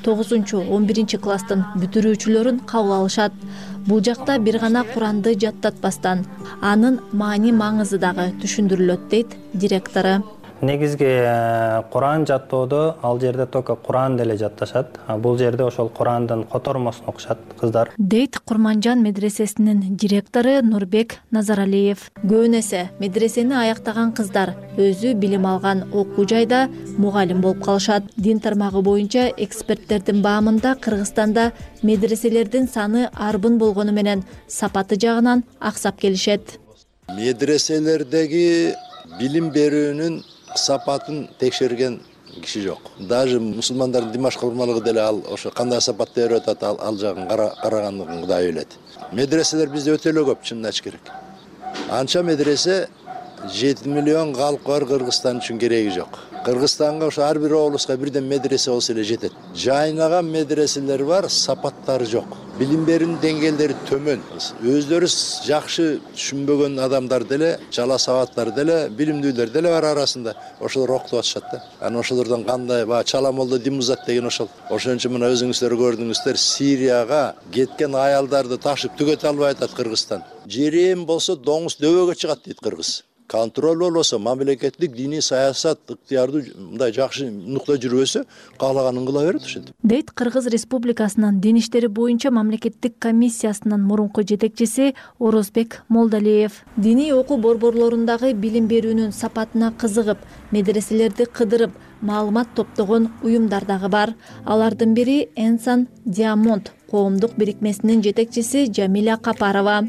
9-11 класстын бүтүрүүчүлөрүн кабыл алышат. Бул жакта бир гана Куранды жаттатпастан анын маани маңызы дагы түшүндүрүлөт дейт директору. Негизги Куран жаттоодо ал жерде только Куран деле жатташат. Бул жерде ошол Курандын котормосун окушат кыздар. Дейт Курманжан медресесинин директору Нурбек Назаралиев. Көбүн эсе медресени аяктаган кыздар өзү билим алган окуу жайда мугалим болуп калышат. Дин тармагы боюнча эксперттердин баамында Кыргызстанда медреселердин саны арбын болгону менен сапаты жагынан аксап келишет. Медреселердеги билим берүүнүн сапатын текшерген киши жок. Даже мусулмандардын димаш курмалыгы деле ал ошо кандай сапатты берип атат, ал жагын карагандыгын Кудай билет. Медреселер бизде өтө эле көп, чынын айтыш керек. Анча медресе 7 миллион калк бар Кыргызстан үчүн кереги жок. Кыргызстанга ошо ар бир облуска бирден медресе болсо эле жетет. Жайнаган медреселер бар, сапаттары жок. Билим берүүнүн деңгээлдери төмөн. Өздөрү жакшы түшүнбөгөн адамдар деле, жала сабаттар деле, билимдүүлөр деле бар арасында. Ошолор окутуп атышат да. Анан ошолордон кандай чала молдо Димузат деген ошол. Ошон үчүн мына өзүңүздөр көрдүңүздөр, Сирияга кеткен аялдарды ташып түгөтө албай атат Кыргызстан. Жерем болсо доңуз дөбөгө чыгат дейт Кыргыз. Контроль болсо, мамлекеттик диний саясат ыктыярдуу мындай жакшы нукта жүрбөсө, каалаганын кыла берет ошентип. Дейт Кыргыз Республикасынын дин иштери боюнча мамлекеттик комиссиясынын мурунку жетекчиси Орозбек Молдалиев. Диний окуу борборлорундагы билим берүүнүн сапатына кызыгып, медреселерди кыдырып, маалымат топтогон уюмдар дагы бар. Алардын бири Энсан Диамонд коомдук бирикмесинин жетекчиси Жамиля Капарова.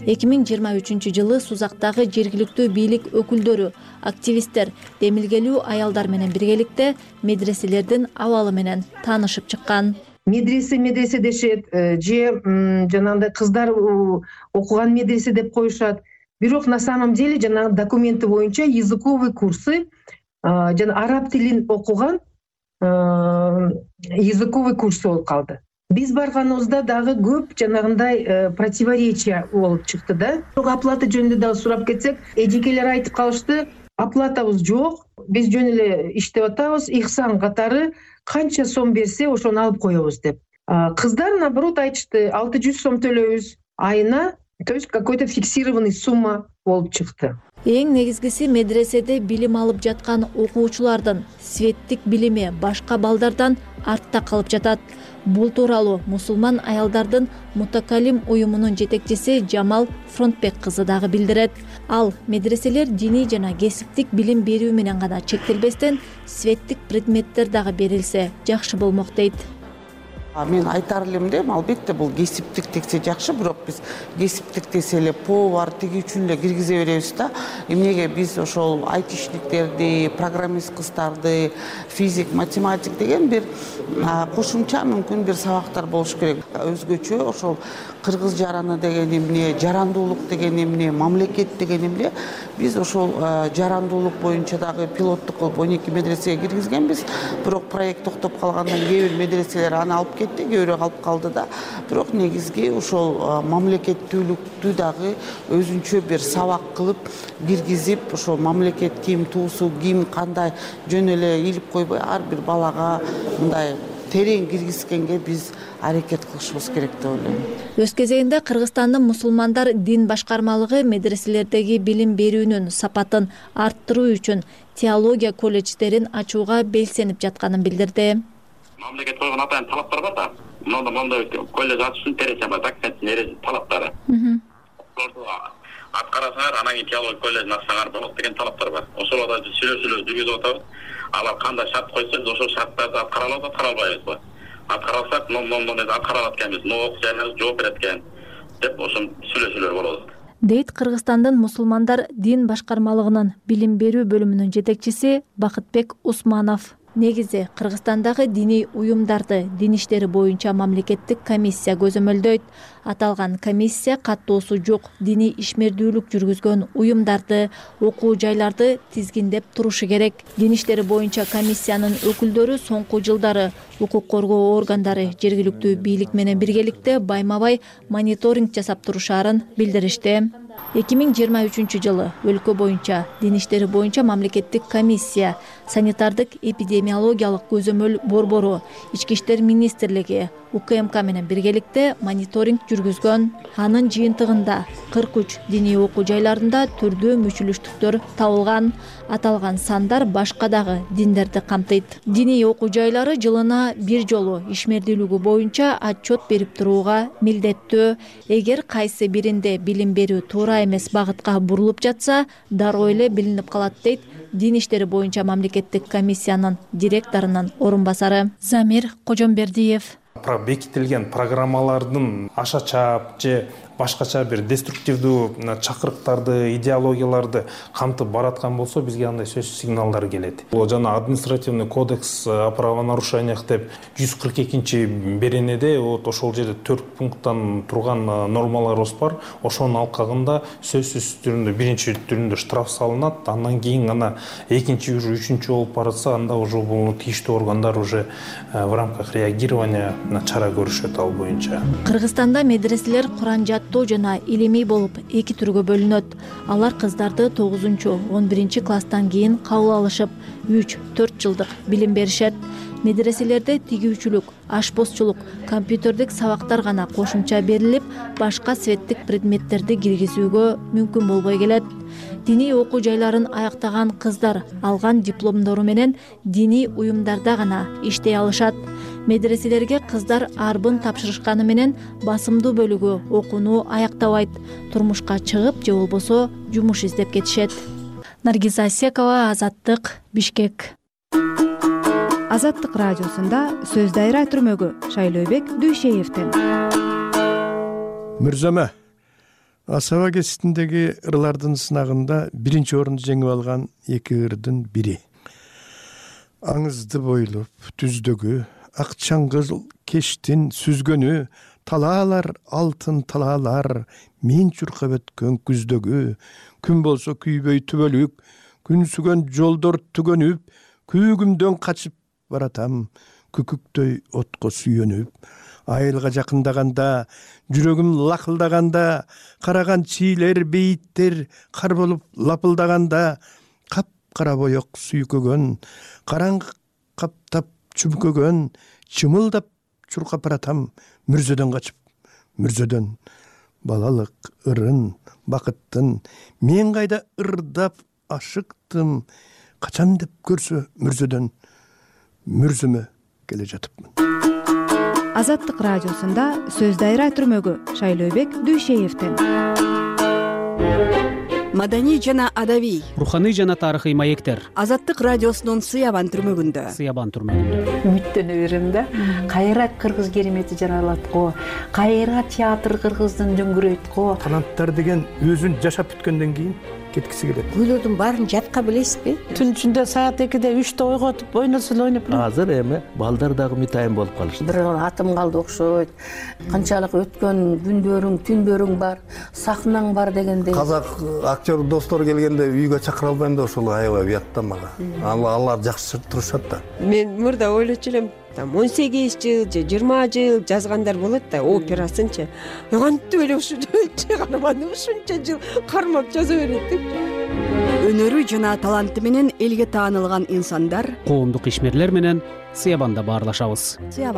2023-жылы Сузактагы жергиликтүү бийлик өкүлдөрү, активисттер, демилгелүү аялдар менен биргеликте медреселердин абалы менен таанышып чыккан. Медресе дешет, же жанагындай кыздар окуган медресе деп коюшат. Бирок на самом деле жанагы документи боюнча языковый курсы, жана араб тилин окуган языковый курсы болуп калды. Биз барганыбызда дагы көп жанагындай противоречия болуп чыкты да. Оплата жөнүндө дагы сурап кетсек, эжекелер айтып калышты, оплатабыз жок, биз жөн эле иштеп атабыз, ихсан катары канча сом берсе ошону алып коебуз деп. Кыздар наоборот айтышты, 600 сом төлөйбүз айына, то есть какой-то фиксированный сумма болуп чыкты. Эң негизгиси медреседе билим алып жаткан окуучулардын светтик билими башка балдардан артта калып жатат. Бул тууралуу мусулман аялдардын Мутакалим уюмунун жетекчиси Жамал Фронтбек кызы дагы билдирет. Ал медреселер диний жана кесиптик билим берүү менен гана чектелбестен светтик предметтер дагы берилсе жакшы болмок дейт. Мен айтар элем да, албетте бул кесиптик десе жакшы, бирок биз кесиптик десе эле повар тигүүчүнү эле киргизе беребиз да. Эмнеге биз ошол айтишниктерди, программист кыздарды, физик, математик деген бир кошумча мүмкүн бир сабактар болуш керек. Өзгөчө ошол кыргыз жараны деген эмне, жарандуулук деген эмне, мамлекет деген эмне, биз ошол жарандуулук боюнча дагы пилоттук кылып 12 медресеге киргизгенбиз. Бирок проект токтоп калгандан кээ бир медреселер аны алып кетти, кээ калып калды да. Бирок негизги ошол мамлекеттүүлүктү дагы өзүнчө бир сабак кылып киргизип, ошол мамлекет ким, туусу ким, кандай жөн эле илип койбой ар бир балага мындай терең киргизгенге биз аракет кылышыбыз керек деп ойлойм. Өз кезегинде Кыргызстандын мусулмандар дин башкармалыгы медреселердеги билим берүүнүн сапатын арттыруу үчүн теология колледждерин ачууга белсенип жатканын билдирди. Мамлекет койгон атайын талаптар бар да. Мондай колледж ачыш үчүн терең бар, талаптары. Аткарасаңар, анан кийин теология колледжин ачсаңар болот деген талаптар бар. Ошолорда биз сүйлөшүүлөр жүргүзүп атабыз. Алар кандай шарт койсо, ошол шарттарды аткара алабыз, аткара албайбызбы? Аткара алсак, аткара алат экенбиз, жайына жооп берет экен деп ошол сүйлөшүүлөр болот. Дейт Кыргызстандын мусулмандар дин башкармалыгынын билим берүү бөлүмүнүн жетекчиси Бакытбек Усманов. Негизи Кыргызстандагы диний уюмдарды дин иштери боюнча мамлекеттик комиссия көзөмөлдөйт. Аталган комиссия каттоосу жок диний ишмердүүлүк жүргүзгөн уюмдарды, окуу жайларды тизгиндеп турушу керек. Дин иштери боюнча комиссиянын өкүлдөрү соңку жылдары укук коргоо органдары жергиликтүү бийлик менен биргеликте байма-бай мониторинг жасап турушаарын билдиришти. 2023 жылы өлкө боюнча дин иштери боюнча мамлекеттик комиссия, санитардык эпидемиологиялык көзөмөл борбору, Ички иштер министрлиги, УКМК менен биргеликте мониторинг жүргүзгөн. Анын жыйынтыгында 43 диний окуу жайларында түрдүү мүчүлүштүктөр табылган. Аталган сандар башка дагы диндерди камтыйт. Диний окуу жайлары жылына бир жолу ишмердүүлүгү боюнча отчет берип турууга милдеттүү. Эгер кайсы биринде билим берүү туура эмес багытка бурулуп жатса, дароо эле билинип калат дейт дин иштери боюнча мамлекеттик комиссиянын директорунун орун басары Замир Кожомбердиев. Бекитилген программалардын аша чаап же башкача бир деструктивдүү чакырыктарды, идеологияларды камтып бараткан болсо, бизге андай сөзсүз сигналдар келет. Бул жана административный кодекс о правонарушениях деп 142 беренеде ошол жерде 4 пункттан турган нормаларыбыз бар. Ошонун алкагында сөзсүз түрүндө биринчи түрүндө штраф салынат, андан кийин гана экинчи, үчүнчү болуп баратса, анда уже бул тийиштүү органдар уже в рамках реагирования чара көрүшөт ал боюнча. Кыргызстанда медреселер Куран жаттоо жана илимий болуп эки түргө бөлүнөт. Алар кыздарды 9-11 класстан кийин кабыл алышып, 3-4 жылдык билим беришет. Медреселерде тигүүчүлүк, ашпозчулук, компьютердик сабактар гана кошумча берилип, башка светтик предметтерди киргизүүгө мүмкүн болбой келет. Диний окуу жайларын аяктаган кыздар алган дипломдору менен диний уюмдарда гана иштей алышат. Медреселерге кыздар арбын тапшырышканы менен басымдуу бөлүгү окууну аяктабайт. Турмушка чыгып же болбосо жумуш издеп кетишет. Наргиза Асекова, Азаттык, Бишкек. Азаттык радиосунда сөз дайра түрмөгү Шайлообек Дүйшеевден. Мырзама, Асаба кеситиндеги ырлардын сынагында биринчи орунду жеңип алган эки ырдын бири. Аңызды бойлоп түздөгү ак чаңгыл кештин сүзгөнү, талаалар алтын талаалар мен чуркап өткөн күздөгү, күн болсо күйбөй түбөлүк, күн сүгөн жолдор түгөнүп, күйгүмдөн качып баратам, күкүктөй отко сүйөнүп. Айылга жакындаганда, жүрөгүм лакылдаганда, караган чийлер, бейиттер кар болуп лапылдаганда, кап-кара боек сүйкөгөн, караңгы каптап чүмкөгөн, чымылдап чуркап баратам, мүрзөдөн качып, мүрзөдөн. балалык ырын бакыттын мен кайда ырдап ашыктым качан деп көрсө мүрзөдөн мүрзүмө келе жатыпмын. Азаттык радиосунда сөз дайра түрмөгү Шайлообек Дүйшеевден. Маданий жана адабий, руханий жана тарыхый маектер. Азаттык радиосунун Сыябан түрмөгүндө. Үмүттөнө берем да. Кайра кыргыз керемети жаралат го. Кайра театр кыргыздын дөңгүрөйт го. Таланттар деген өзүн жашап бүткөндөн кийин кеткиси келет. Күйлөрдүн баарын жатка билесизби? Түн ичинде саат 2-де 3-те ойготуп ойносо ойноп. Азыр эми балдар дагы митайын болуп калышты. Бир атым калды окшойт. Канчалык өткөн күндөрүң, түндөрүң бар, сахнаң бар дегенде. Казак актер достор келгенде үйгө чакыра албайм да ошол аябай уят да мага. Алар жакшы турушат да. Мен мурда ойлочу элем, 18 жыл же 20 жыл жазгандар болот да, операсынчы. Кантип эле ушунча карманды, ушунча жыл кармап жаза берет деп. Өнөрү жана таланты менен элге таанылган инсандар, коомдук ишмерлер менен Сыябанда баарлашабыз.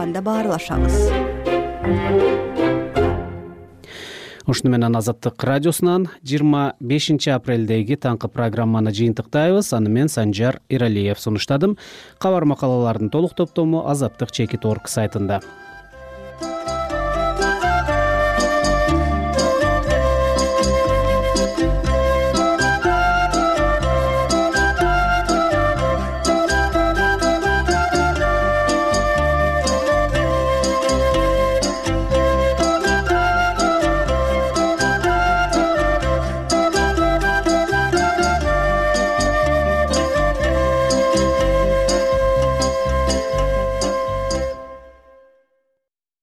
Ушуну менен Азаттык радиосунан 25 апрелдеги таңкы программаны жыйынтыктайбыз. Аны мен Санжар Иралиев сунуштадым. Кабар макалалардын толук топтому Азаттык.org сайтында.